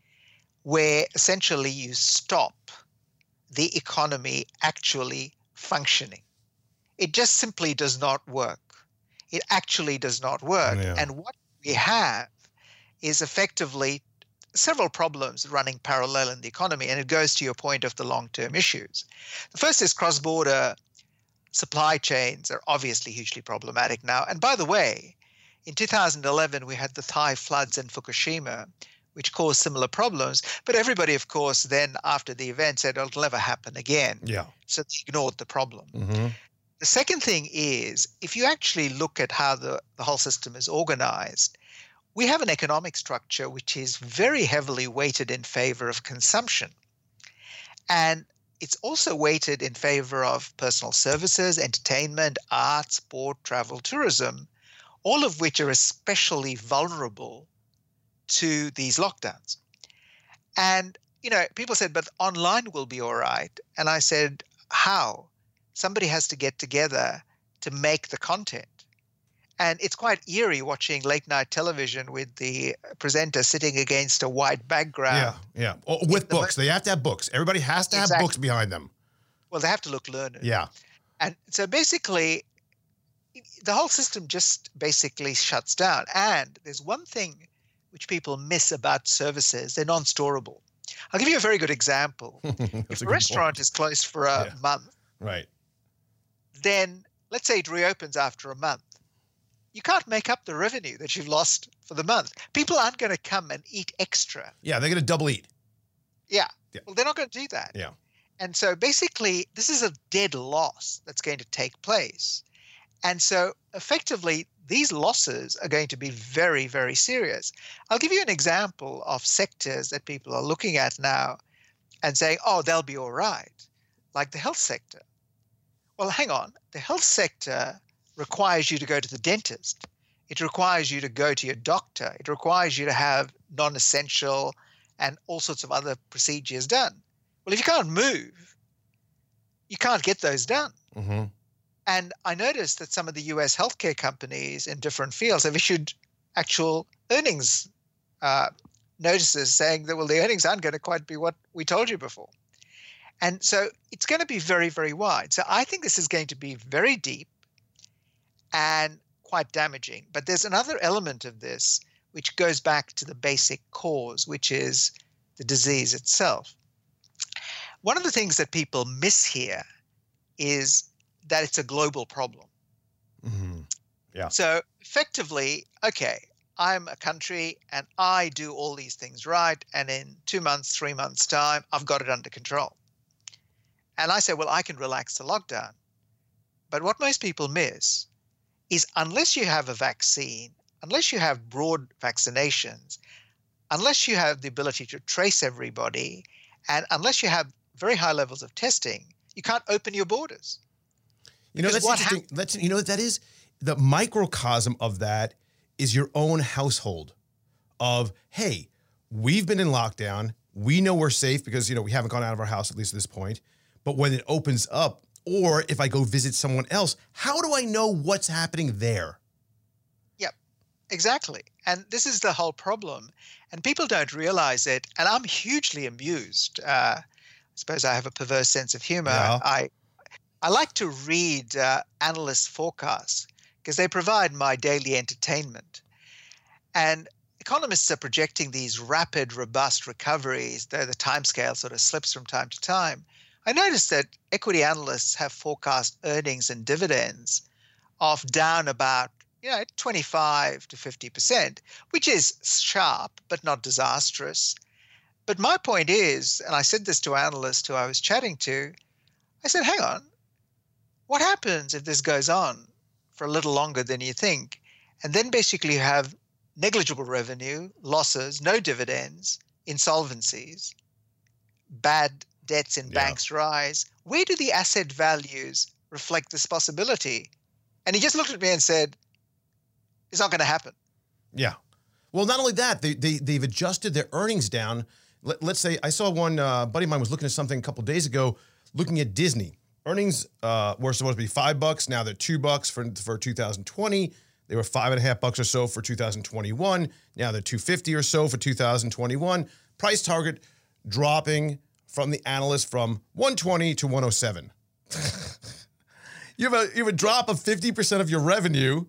where essentially you stop the economy actually functioning. It just simply does not work. It actually does not work. Yeah. And what we have is effectively several problems running parallel in the economy, and it goes to your point of the long-term issues. The first is cross-border supply chains are obviously hugely problematic now. And by the way, in two thousand eleven, we had the Thai floods in Fukushima, which caused similar problems. But everybody, of course, then after the event said, oh, it'll never happen again. Yeah. So they ignored the problem. Mm-hmm. The second thing is, if you actually look at how the, the whole system is organized, we have an economic structure which is very heavily weighted in favor of consumption. And it's also weighted in favor of personal services, entertainment, art, sport, travel, tourism, all of which are especially vulnerable to these lockdowns. And, you know, people said, but online will be all right. And I said, how? Somebody has to get together to make the content. And it's quite eerie watching late night television with the presenter sitting against a white background. Yeah, yeah. Oh, with books. They have to have books. Everybody has to Exactly. have books behind them. Well, they have to look learned. Yeah. And so basically, the whole system just basically shuts down. And there's one thing which people miss about services. They're non-storable. I'll give you a very good example. If a, a restaurant point. is closed for a yeah. month, right, then let's say it reopens after a month. You can't make up the revenue that you've lost for the month. People aren't going to come and eat extra. Yeah, they're going to double eat. Yeah. yeah. Well, they're not going to do that. Yeah. And so basically, this is a dead loss that's going to take place. And so effectively, these losses are going to be very, very serious. I'll give you an example of sectors that people are looking at now and saying, oh, they'll be all right, like the health sector. Well, hang on. The health sector requires you to go to the dentist. It requires you to go to your doctor. It requires you to have non-essential and all sorts of other procedures done. Well, if you can't move, you can't get those done. Mm-hmm. And I noticed that some of the U S healthcare companies in different fields have issued actual earnings uh, notices saying that, well, the earnings aren't going to quite be what we told you before. And so it's going to be very, very wide. So I think this is going to be very deep and quite damaging. But there's another element of this which goes back to the basic cause, which is the disease itself. One of the things that people miss here is that it's a global problem. Mm-hmm. Yeah. So effectively, okay, I'm a country and I do all these things right, and in two months, three months' time, I've got it under control. And I say, well, I can relax the lockdown. But what most people miss is unless you have a vaccine, unless you have broad vaccinations, unless you have the ability to trace everybody, and unless you have very high levels of testing, you can't open your borders. You know, that's interesting. That's, you know what that is? The microcosm of that is your own household of, hey, we've been in lockdown. We know we're safe because, you know, we haven't gone out of our house, at least at this point. But when it opens up, or if I go visit someone else, how do I know what's happening there? Yep, exactly. And this is the whole problem. And people don't realize it. And I'm hugely amused. Uh, I suppose I have a perverse sense of humor. Yeah. I I like to read uh, analysts' forecasts because they provide my daily entertainment. And economists are projecting these rapid, robust recoveries, though the timescale sort of slips from time to time. I noticed that equity analysts have forecast earnings and dividends of down about you know, twenty-five to fifty percent, which is sharp, but not disastrous. But my point is, and I said this to analysts who I was chatting to, I said, hang on, what happens if this goes on for a little longer than you think? And then basically you have negligible revenue, losses, no dividends, insolvencies, bad debts in Yeah. banks rise. Where do the asset values reflect this possibility? And he just looked at me and said, it's not going to happen. Yeah. Well, not only that, they, they, they've adjusted their earnings down. Let, let's say I saw one uh, buddy of mine was looking at something a couple days ago, looking at Disney. Earnings uh, were supposed to be five bucks. Now they're two bucks for, for two thousand twenty. They were five and a half bucks or so for two thousand twenty-one. Now they're two fifty or so for two thousand twenty-one. Price target dropping from the analyst from one twenty to one oh seven. you have a you have a drop of fifty percent of your revenue,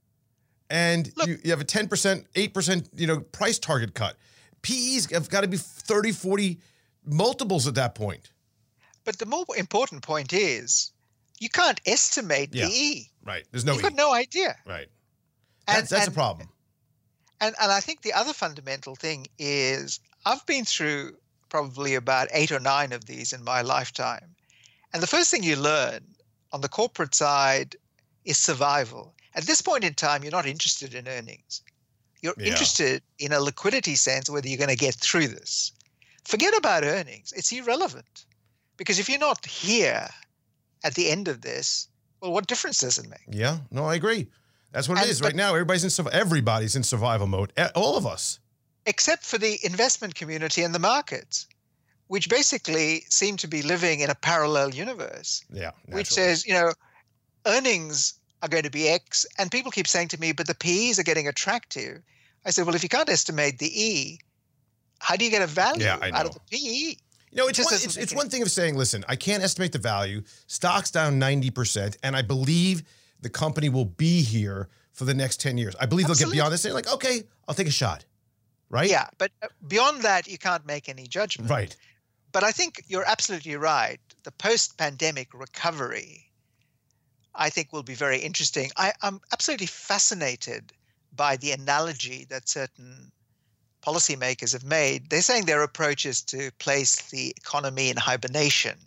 and you, you have a ten percent, eight percent, you know, price target cut. P Es have got to be thirty, forty multiples at that point. But the more important point is you can't estimate Yeah. the E. Right. There's no You've E. got no idea. Right. And- That's, that's and- a problem. And and I think the other fundamental thing is I've been through probably about eight or nine of these in my lifetime. And the first thing you learn on the corporate side is survival. At this point in time, you're not interested in earnings. You're Yeah. interested in a liquidity sense, whether you're going to get through this. Forget about earnings. It's irrelevant. Because if you're not here at the end of this, well, what difference does it make? Yeah. No, I agree. That's what it And- is but- right now. Everybody's in surv- everybody's in survival mode. E- All of us. Except for the investment community and the markets, which basically seem to be living in a parallel universe, Yeah. which naturally. says, you know, earnings are going to be X. And people keep saying to me, but the P Es are getting attractive. I said, well, if you can't estimate the E, how do you get a value Yeah, I out know. of the P E? You know, It it's just one, doesn't it's, make it's any- one thing of saying, listen, I can't estimate the value. Stock's down ninety percent, and I believe the company will be here for the next ten years. I believe they'll Absolutely. get beyond this. They're like, okay, I'll take a shot. Right? Yeah, but uh, beyond that, you can't make any judgment. Right. But I think you're absolutely right. The post-pandemic recovery, I think, will be very interesting. I, I'm absolutely fascinated by the analogy that certain policymakers have made. They're saying their approach is to place the economy in hibernation.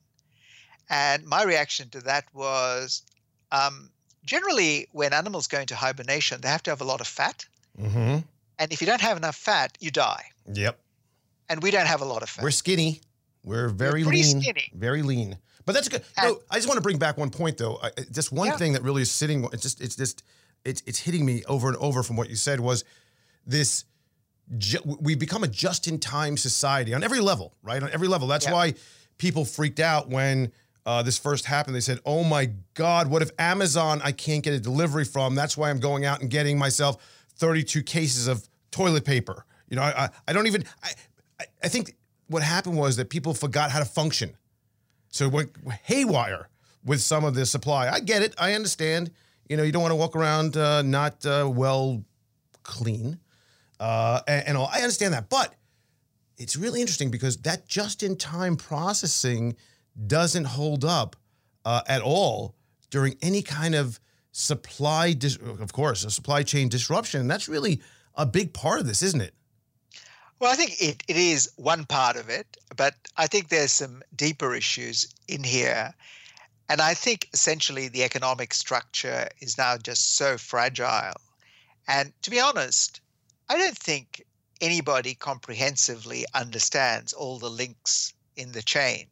And my reaction to that was, um, generally, when animals go into hibernation, they have to have a lot of fat. Mm-hmm. And if you don't have enough fat, you die. Yep. And we don't have a lot of fat. We're skinny. We're very pretty lean. skinny. Very lean. But that's good. And- No, I just want to bring back one point though. I, I- just one Yeah. thing that really is sitting. It's just. It's just. It's it's hitting me over and over from what you said was this. Ju- we become a just-in-time society on every level, right? On every level. That's Yeah. why people freaked out when uh, this first happened. They said, "Oh my God, what if Amazon I can't get a delivery from? That's why I'm going out and getting myself thirty-two cases of toilet paper." You know, I I, I don't even. I, I I think what happened was that people forgot how to function. So it went haywire with some of the supply. I get it. I understand. You know, you don't want to walk around uh, not uh, well clean. Uh, and, and all. I understand that. But it's really interesting because that just-in-time processing doesn't hold up uh, at all during any kind of supply, dis- of course, a supply chain disruption. And that's really a big part of this, isn't it? Well, I think it, it is one part of it, but I think there's some deeper issues in here. And I think essentially the economic structure is now just so fragile. And to be honest, I don't think anybody comprehensively understands all the links in the chain.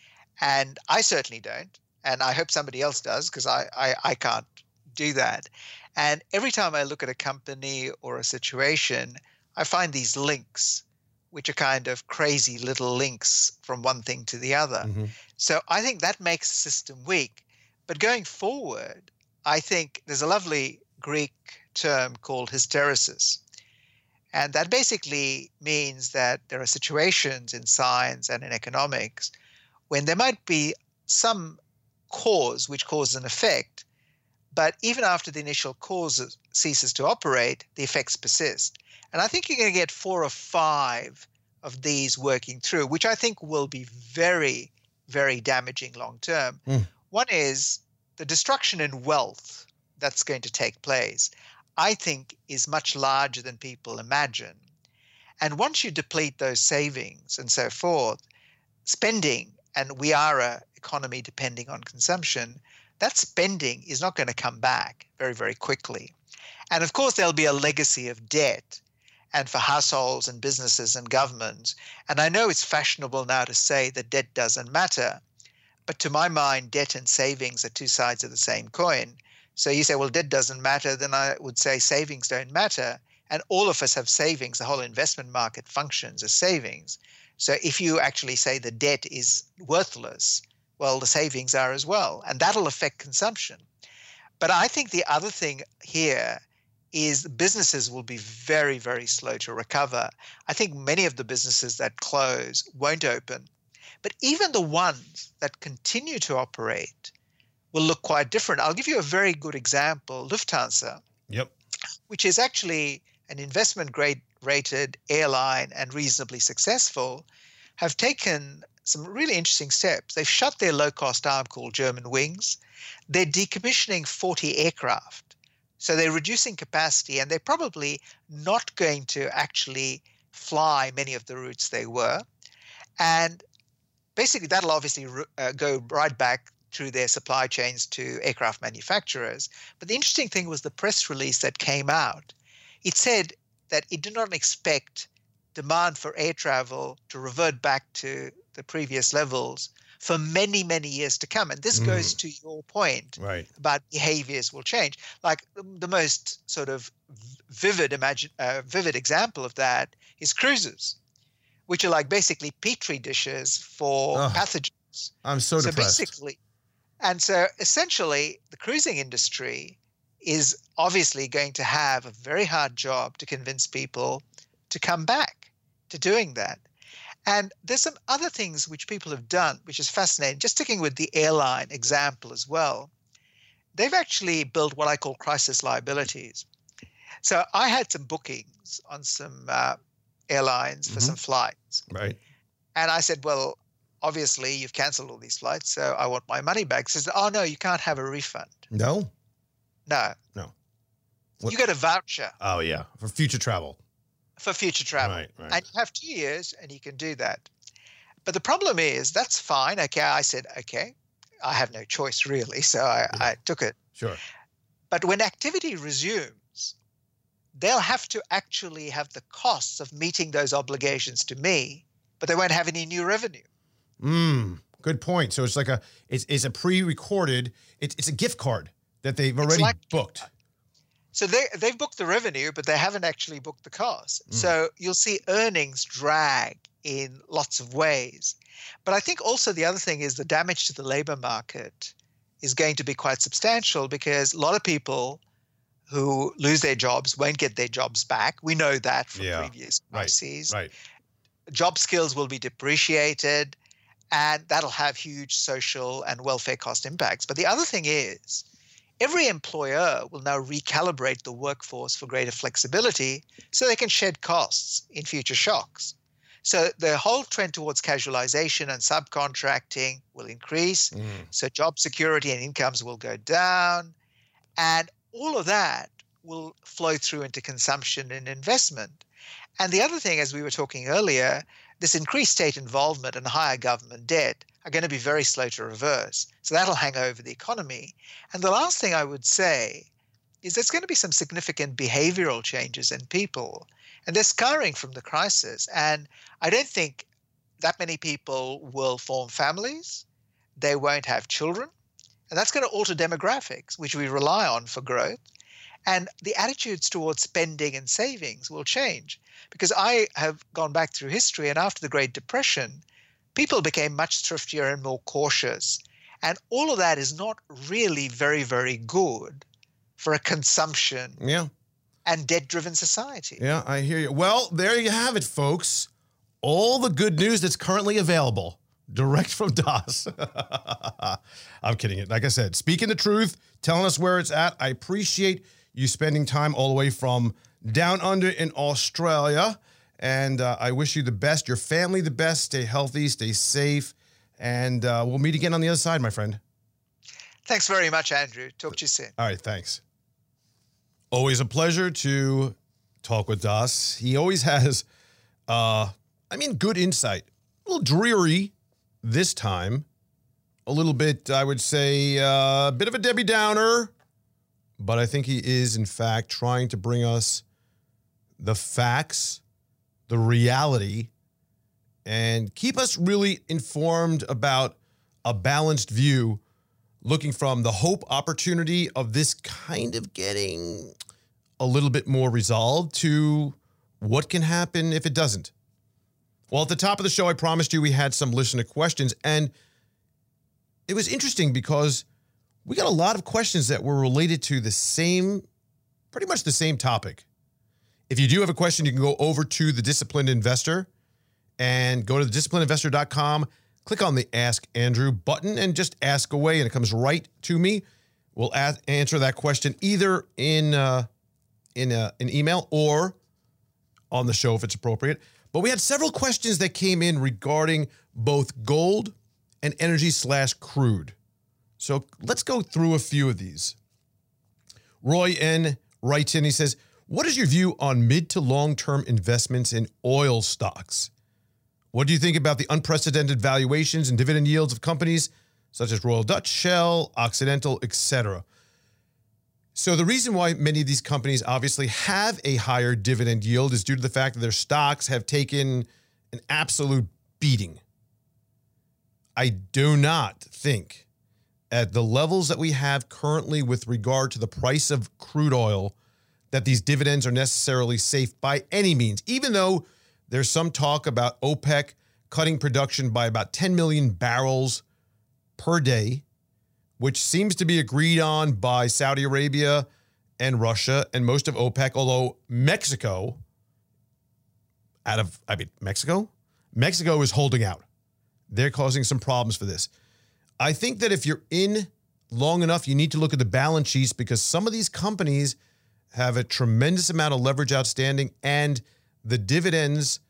And I certainly don't. And I hope somebody else does because I, I, I can't do that. And every time I look at a company or a situation, I find these links, which are kind of crazy little links from one thing to the other. Mm-hmm. So I think that makes the system weak. But going forward, I think there's a lovely Greek term called hysteresis. And that basically means that there are situations in science and in economics when there might be some cause which causes an effect, but even after the initial cause ceases to operate, the effects persist. And I think you're going to get four or five of these working through, which I think will be very, very damaging long term. Mm. One is the destruction in wealth that's going to take place. I think is much larger than people imagine. And once you deplete those savings and so forth, spending, and we are an economy depending on consumption, that spending is not going to come back very, very quickly. And of course, there'll be a legacy of debt, and for households and businesses and governments. And I know it's fashionable now to say that debt doesn't matter, but to my mind, debt and savings are two sides of the same coin. So you say, well, debt doesn't matter, then I would say savings don't matter. And all of us have savings. The whole investment market functions as savings. So if you actually say the debt is worthless, well, the savings are as well, and that'll affect consumption. But I think the other thing here is businesses will be very, very slow to recover. I think many of the businesses that close won't open. But even the ones that continue to operate will look quite different. I'll give you a very good example, Lufthansa, Yep. which is actually an investment grade rated airline and reasonably successful, have taken some really interesting steps. They've shut their low-cost arm called Germanwings. They're decommissioning forty aircraft. So they're reducing capacity, and they're probably not going to actually fly many of the routes they were. And basically, that'll obviously uh, go right back through their supply chains to aircraft manufacturers. But the interesting thing was the press release that came out. It said that it did not expect demand for air travel to revert back to the previous levels for many, many years to come. And this mm. goes to your point right. about behaviors will change. Like the most sort of vivid imagine, uh, vivid example of that is cruises, which are like basically petri dishes for oh, pathogens. I'm so, so depressed. Basically, and so essentially the cruising industry is obviously going to have a very hard job to convince people to come back to doing that. And there's some other things which people have done, which is fascinating. Just sticking with the airline example as well, they've actually built what I call crisis liabilities. So I had some bookings on some uh, airlines for mm-hmm. some flights. Right. And I said, well, obviously you've canceled all these flights, so I want my money back. She says, oh, no, you can't have a refund. No? No. No. What? You get a voucher. Oh, yeah, for future travel. For future travel. Right, right. And you have two years and you can do that. But the problem is, that's fine. Okay, I said, okay, I have no choice really, so I, yeah. I took it. Sure. But when activity resumes, they'll have to actually have the costs of meeting those obligations to me, but they won't have any new revenue. Mm, good point. So it's like a, it's, it's a pre-recorded, it's, it's a gift card that they've already like, booked. So they, they've booked the revenue, but they haven't actually booked the cost. Mm. So you'll see earnings drag in lots of ways. But I think also the other thing is the damage to the labor market is going to be quite substantial, because a lot of people who lose their jobs won't get their jobs back. We know that from yeah. previous crises. Right. right. Job skills will be depreciated, and that'll have huge social and welfare cost impacts. But the other thing is, every employer will now recalibrate the workforce for greater flexibility so they can shed costs in future shocks. So the whole trend towards casualization and subcontracting will increase. Mm. So job security and incomes will go down. And all of that will flow through into consumption and investment. And the other thing, as we were talking earlier, this increased state involvement and higher government debt are going to be very slow to reverse. So that'll hang over the economy. And the last thing I would say is there's going to be some significant behavioral changes in people. And they're scarring from the crisis. And I don't think that many people will form families. They won't have children. And that's going to alter demographics, which we rely on for growth. And the attitudes towards spending and savings will change. Because I have gone back through history, and after the Great Depression, people became much thriftier and more cautious. And all of that is not really very, very good for a consumption yeah. and debt-driven society. Yeah, I hear you. Well, there you have it, folks. All the good news that's currently available, direct from Das. I'm kidding it. Like I said, speaking the truth, telling us where it's at. I appreciate you spending time all the way from down under in Australia. And uh, I wish you the best, your family the best. Stay healthy, stay safe. And uh, we'll meet again on the other side, my friend. Thanks very much, Andrew. Talk to you soon. All right, thanks. Always a pleasure to talk with Das. He always has, uh, I mean, good insight. A little dreary this time. A little bit, I would say, uh, a bit of a Debbie Downer. But I think he is, in fact, trying to bring us the facts, the reality, and keep us really informed about a balanced view, looking from the hope opportunity of this kind of getting a little bit more resolved to what can happen if it doesn't. Well, at the top of the show, I promised you we had some listener questions, and it was interesting because we got a lot of questions that were related to the same, pretty much the same topic. If you do have a question, you can go over to The Disciplined Investor and go to the disciplined investor dot com, click on the Ask Andrew button, and just ask away, and it comes right to me. We'll ask, answer that question either in uh, in uh, an email or on the show if it's appropriate. But we had several questions that came in regarding both gold and energy slash crude. So let's go through a few of these. Roy N. writes in, he says, what is your view on mid to long-term investments in oil stocks? What do you think about the unprecedented valuations and dividend yields of companies such as Royal Dutch, Shell, Occidental, et cetera? So the reason why many of these companies obviously have a higher dividend yield is due to the fact that their stocks have taken an absolute beating. I do not think at the levels that we have currently with regard to the price of crude oil that these dividends are necessarily safe by any means, even though there's some talk about OPEC cutting production by about ten million barrels per day, which seems to be agreed on by Saudi Arabia and Russia and most of OPEC, although Mexico, out of, I mean, Mexico? Mexico is holding out. They're causing some problems for this. I think that if you're in long enough, you need to look at the balance sheets because some of these companies have a tremendous amount of leverage outstanding, and the dividends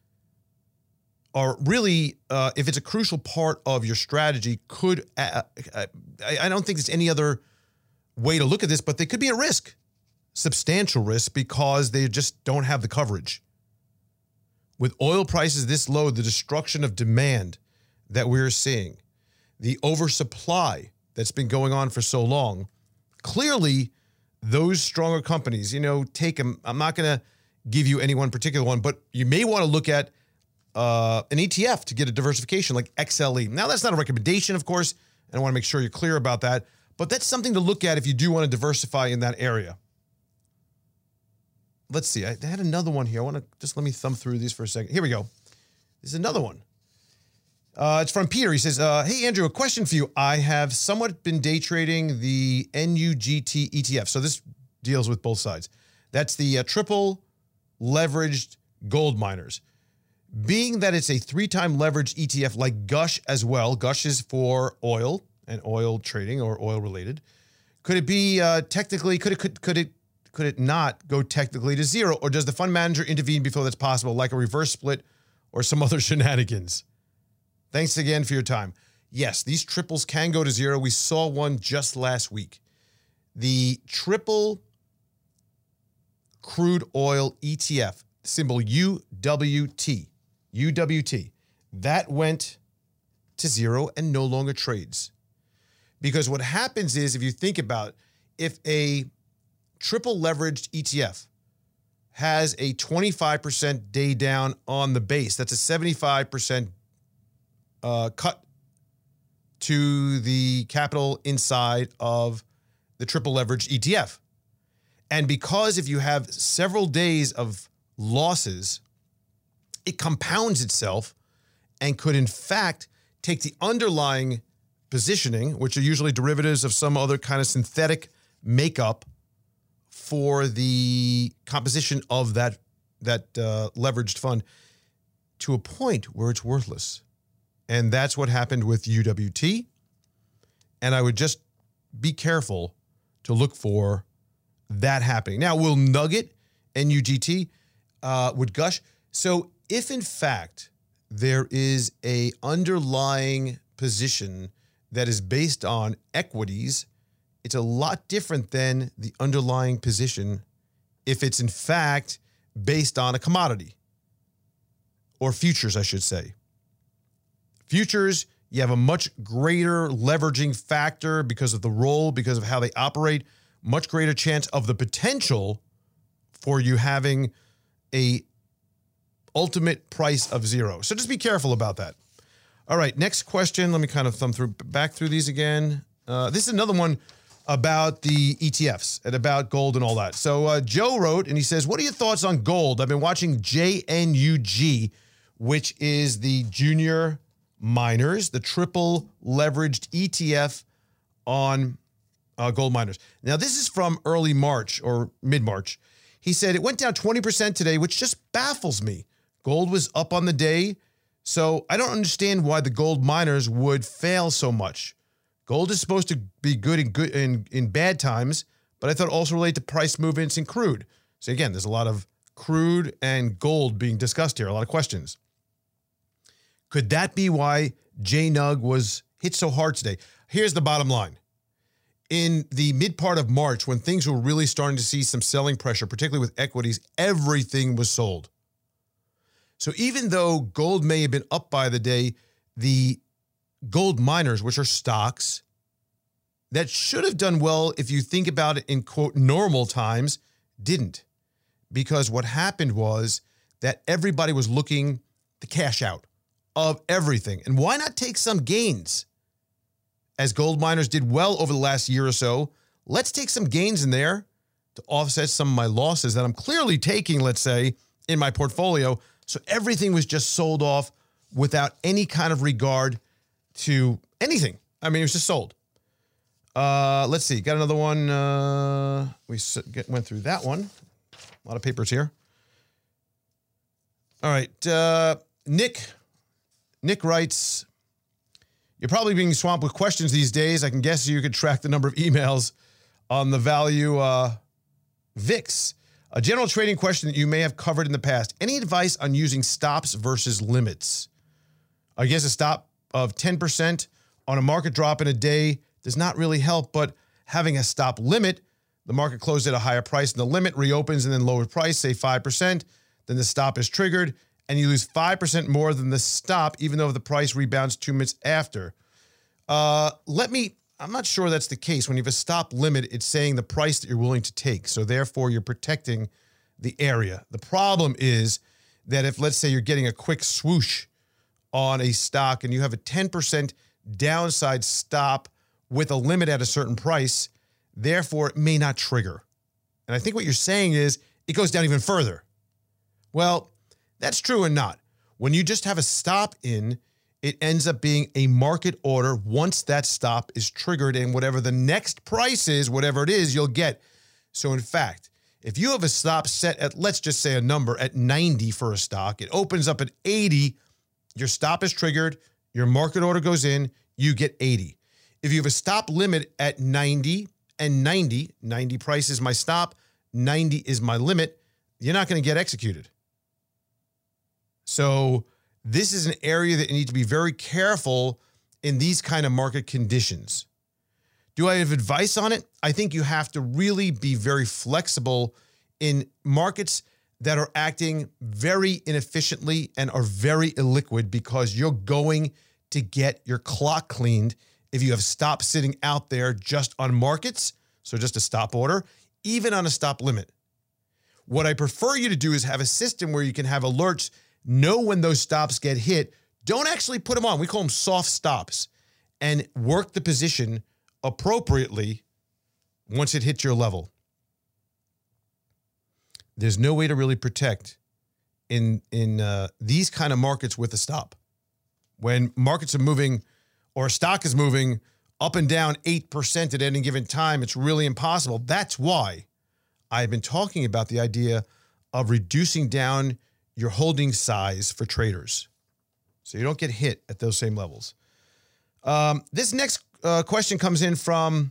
are really, uh, if it's a crucial part of your strategy, could, uh, uh, I, I don't think there's any other way to look at this, but they could be at risk, substantial risk, because they just don't have the coverage. With oil prices this low, the destruction of demand that we're seeing, the oversupply that's been going on for so long, clearly those stronger companies, you know, take them. I'm not going to give you any one particular one, but you may want to look at uh, an E T F to get a diversification like X L E. Now, that's not a recommendation, of course, and I want to make sure you're clear about that, but that's something to look at if you do want to diversify in that area. Let's see. I had another one here. I want to just let me thumb through these for a second. Here we go. This is another one. Uh, it's from Peter. He says, uh, hey, Andrew, a question for you. I have somewhat been day trading the N U G T E T F. So this deals with both sides. That's the uh, triple leveraged gold miners. Being that it's a three-time leveraged E T F like Gush as well, Gush is for oil and oil trading or oil related. Could it be uh, technically, could it, could, could it, could it not go technically to zero? Or does the fund manager intervene before that's possible, like a reverse split or some other shenanigans? Thanks again for your time. Yes, these triples can go to zero. We saw one just last week. The triple crude oil E T F, symbol U W T, U W T, that went to zero and no longer trades. Because what happens is, if you think about it, if a triple leveraged E T F has a twenty-five percent day down on the base, that's a seventy-five percent Uh, cut to the capital inside of the triple leveraged E T F. And because if you have several days of losses, it compounds itself and could in fact take the underlying positioning, which are usually derivatives of some other kind of synthetic makeup for the composition of that, that uh, leveraged fund, to a point where it's worthless. And that's what happened with U W T. And I would just be careful to look for that happening. Now, will Nugget and U G T uh, would Gush? So if in fact there is a underlying position that is based on equities, it's a lot different than the underlying position if it's in fact based on a commodity or futures, I should say. Futures, you have a much greater leveraging factor because of the role, because of how they operate, much greater chance of the potential for you having a ultimate price of zero. So just be careful about that. All right, next question. Let me kind of thumb through back through these again. Uh, this is another one about the E T Fs and about gold and all that. So uh, Joe wrote, and he says, what are your thoughts on gold? I've been watching J N U G, which is the junior miners, the triple leveraged E T F on uh, gold miners. Now, this is from early March or mid-March. He said it went down twenty percent today, which just baffles me. Gold was up on the day, so I don't understand why the gold miners would fail so much. Gold is supposed to be good in good in, in bad times, but I thought it also related to price movements in crude. So again, there's a lot of crude and gold being discussed here, a lot of questions. Could that be why J N U G was hit so hard today? Here's the bottom line. In the mid part of March, when things were really starting to see some selling pressure, particularly with equities, everything was sold. So even though gold may have been up by the day, the gold miners, which are stocks, that should have done well if you think about it in, quote, normal times, didn't. Because what happened was that everybody was looking to cash out of everything. And why not take some gains? As gold miners did well over the last year or so, let's take some gains in there to offset some of my losses that I'm clearly taking, let's say, in my portfolio. So everything was just sold off without any kind of regard to anything. I mean, it was just sold. Uh, let's see. Got another one. Uh, we went through that one. A lot of papers here. All right. Uh, Nick. Nick writes, you're probably being swamped with questions these days. I can guess you could track the number of emails on the value uh, V I X. A general trading question that you may have covered in the past. Any advice on using stops versus limits? I guess a stop of ten percent on a market drop in a day does not really help, but having a stop limit, the market closed at a higher price and the limit reopens and then lower price, say five percent, then the stop is triggered and you lose five percent more than the stop, even though the price rebounds two minutes after. Uh, let me, I'm not sure that's the case. When you have a stop limit, it's saying the price that you're willing to take. So therefore, you're protecting the area. The problem is that if, let's say, you're getting a quick swoosh on a stock and you have a ten percent downside stop with a limit at a certain price, therefore, it may not trigger. And I think what you're saying is it goes down even further. Well, that's true and not. When you just have a stop in, it ends up being a market order once that stop is triggered, and whatever the next price is, whatever it is, you'll get. So in fact, if you have a stop set at, let's just say a number at ninety for a stock, it opens up at eighty, your stop is triggered, your market order goes in, you get eighty. If you have a stop limit at ninety and ninety, ninety price is my stop, ninety is my limit, you're not going to get executed. So this is an area that you need to be very careful in these kind of market conditions. Do I have advice on it? I think you have to really be very flexible in markets that are acting very inefficiently and are very illiquid, because you're going to get your clock cleaned if you have stop sitting out there just on markets, so just a stop order, even on a stop limit. What I prefer you to do is have a system where you can have alerts, know when those stops get hit. Don't actually put them on. We call them soft stops, and work the position appropriately once it hits your level. There's no way to really protect in, in uh, these kind of markets with a stop. When markets are moving or a stock is moving up and down eight percent at any given time, it's really impossible. That's why I've been talking about the idea of reducing down your holding size for traders, so you don't get hit at those same levels. Um, this next uh, question comes in from,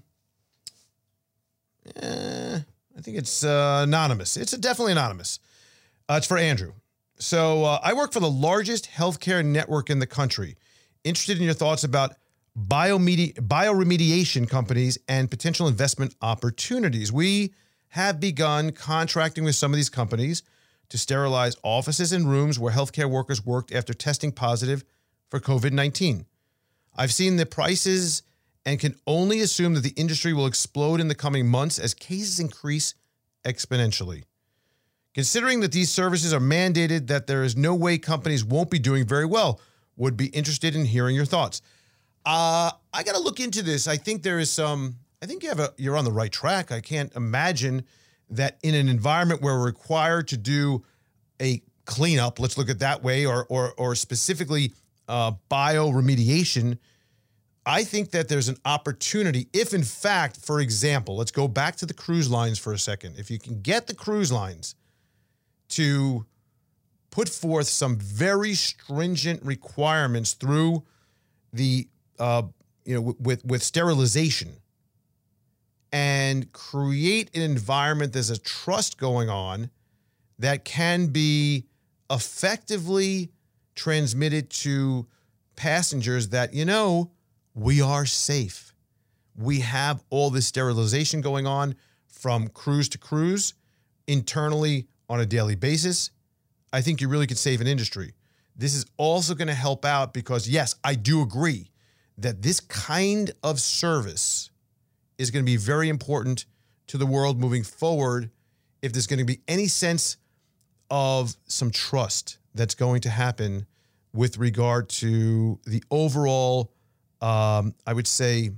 eh, I think it's uh, anonymous. It's definitely anonymous. Uh, it's for Andrew. So uh, I work for the largest healthcare network in the country. Interested in your thoughts about biomedi- bioremediation companies and potential investment opportunities. We have begun contracting with some of these companies to sterilize offices and rooms where healthcare workers worked after testing positive for COVID nineteen. I've seen the prices and can only assume that the industry will explode in the coming months as cases increase exponentially. Considering that these services are mandated, that there is no way companies won't be doing very well. Would be interested in hearing your thoughts. Uh, I got to look into this. I think there is some, I think you have a, you're on the right track. I can't imagine that in an environment where we're required to do a cleanup, let's look at it that way, or, or, or specifically uh, bioremediation, I think that there's an opportunity if, in fact, for example, let's go back to the cruise lines for a second. If you can get the cruise lines to put forth some very stringent requirements through the, uh, you know, with, with sterilization and create an environment, there's a trust going on that can be effectively transmitted to passengers that, you know, we are safe. We have all this sterilization going on from cruise to cruise, internally on a daily basis. I think you really could save an industry. This is also going to help out because, yes, I do agree that this kind of service is going to be very important to the world moving forward if there's going to be any sense of some trust that's going to happen with regard to the overall Um, I would say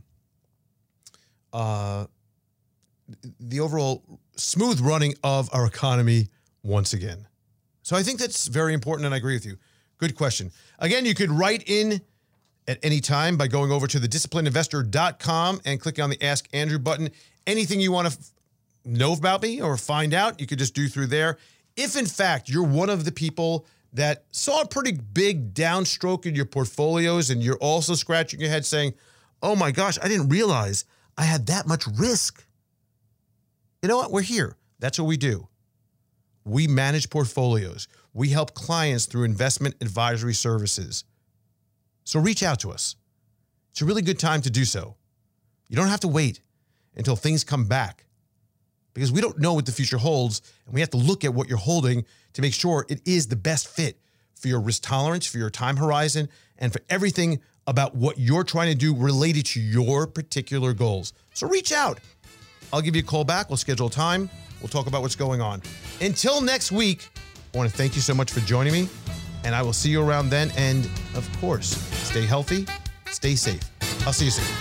uh, the overall smooth running of our economy once again. So I think that's very important, and I agree with you. Good question. Again, you could write in at any time by going over to the disciplined investor dot com and clicking on the Ask Andrew button. Anything you want to f- know about me or find out, you could just do through there. If, in fact, you're one of the people that saw a pretty big downstroke in your portfolios and you're also scratching your head saying, oh my gosh, I didn't realize I had that much risk. You know what? We're here. That's what we do. We manage portfolios. We help clients through investment advisory services. So reach out to us. It's a really good time to do so. You don't have to wait until things come back because we don't know what the future holds, and we have to look at what you're holding to make sure it is the best fit for your risk tolerance, for your time horizon, and for everything about what you're trying to do related to your particular goals. So reach out. I'll give you a call back. We'll schedule a time. We'll talk about what's going on. Until next week, I want to thank you so much for joining me, and I will see you around then. And of course, stay healthy, stay safe. I'll see you soon.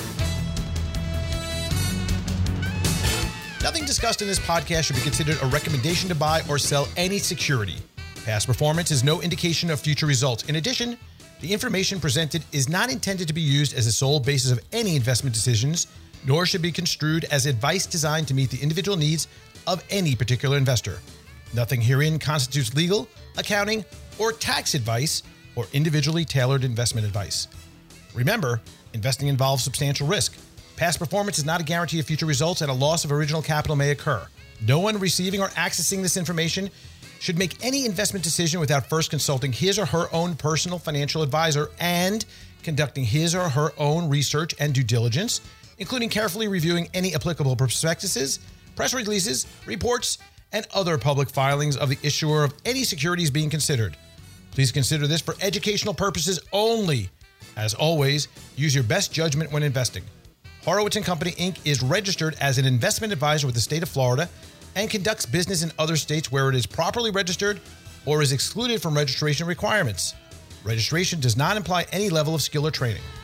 Nothing discussed in this podcast should be considered a recommendation to buy or sell any security. Past performance is no indication of future results. In addition, the information presented is not intended to be used as a sole basis of any investment decisions, nor should be construed as advice designed to meet the individual needs of any particular investor. Nothing herein constitutes legal, accounting, or tax advice or individually tailored investment advice. Remember, investing involves substantial risk. Past performance is not a guarantee of future results, and a loss of original capital may occur. No one receiving or accessing this information should make any investment decision without first consulting his or her own personal financial advisor and conducting his or her own research and due diligence, including carefully reviewing any applicable prospectuses, press releases, reports, and other public filings of the issuer of any securities being considered. Please consider this for educational purposes only. As always, use your best judgment when investing. Horowitz and Company, Incorporated is registered as an investment advisor with the state of Florida and conducts business in other states where it is properly registered or is excluded from registration requirements. Registration does not imply any level of skill or training.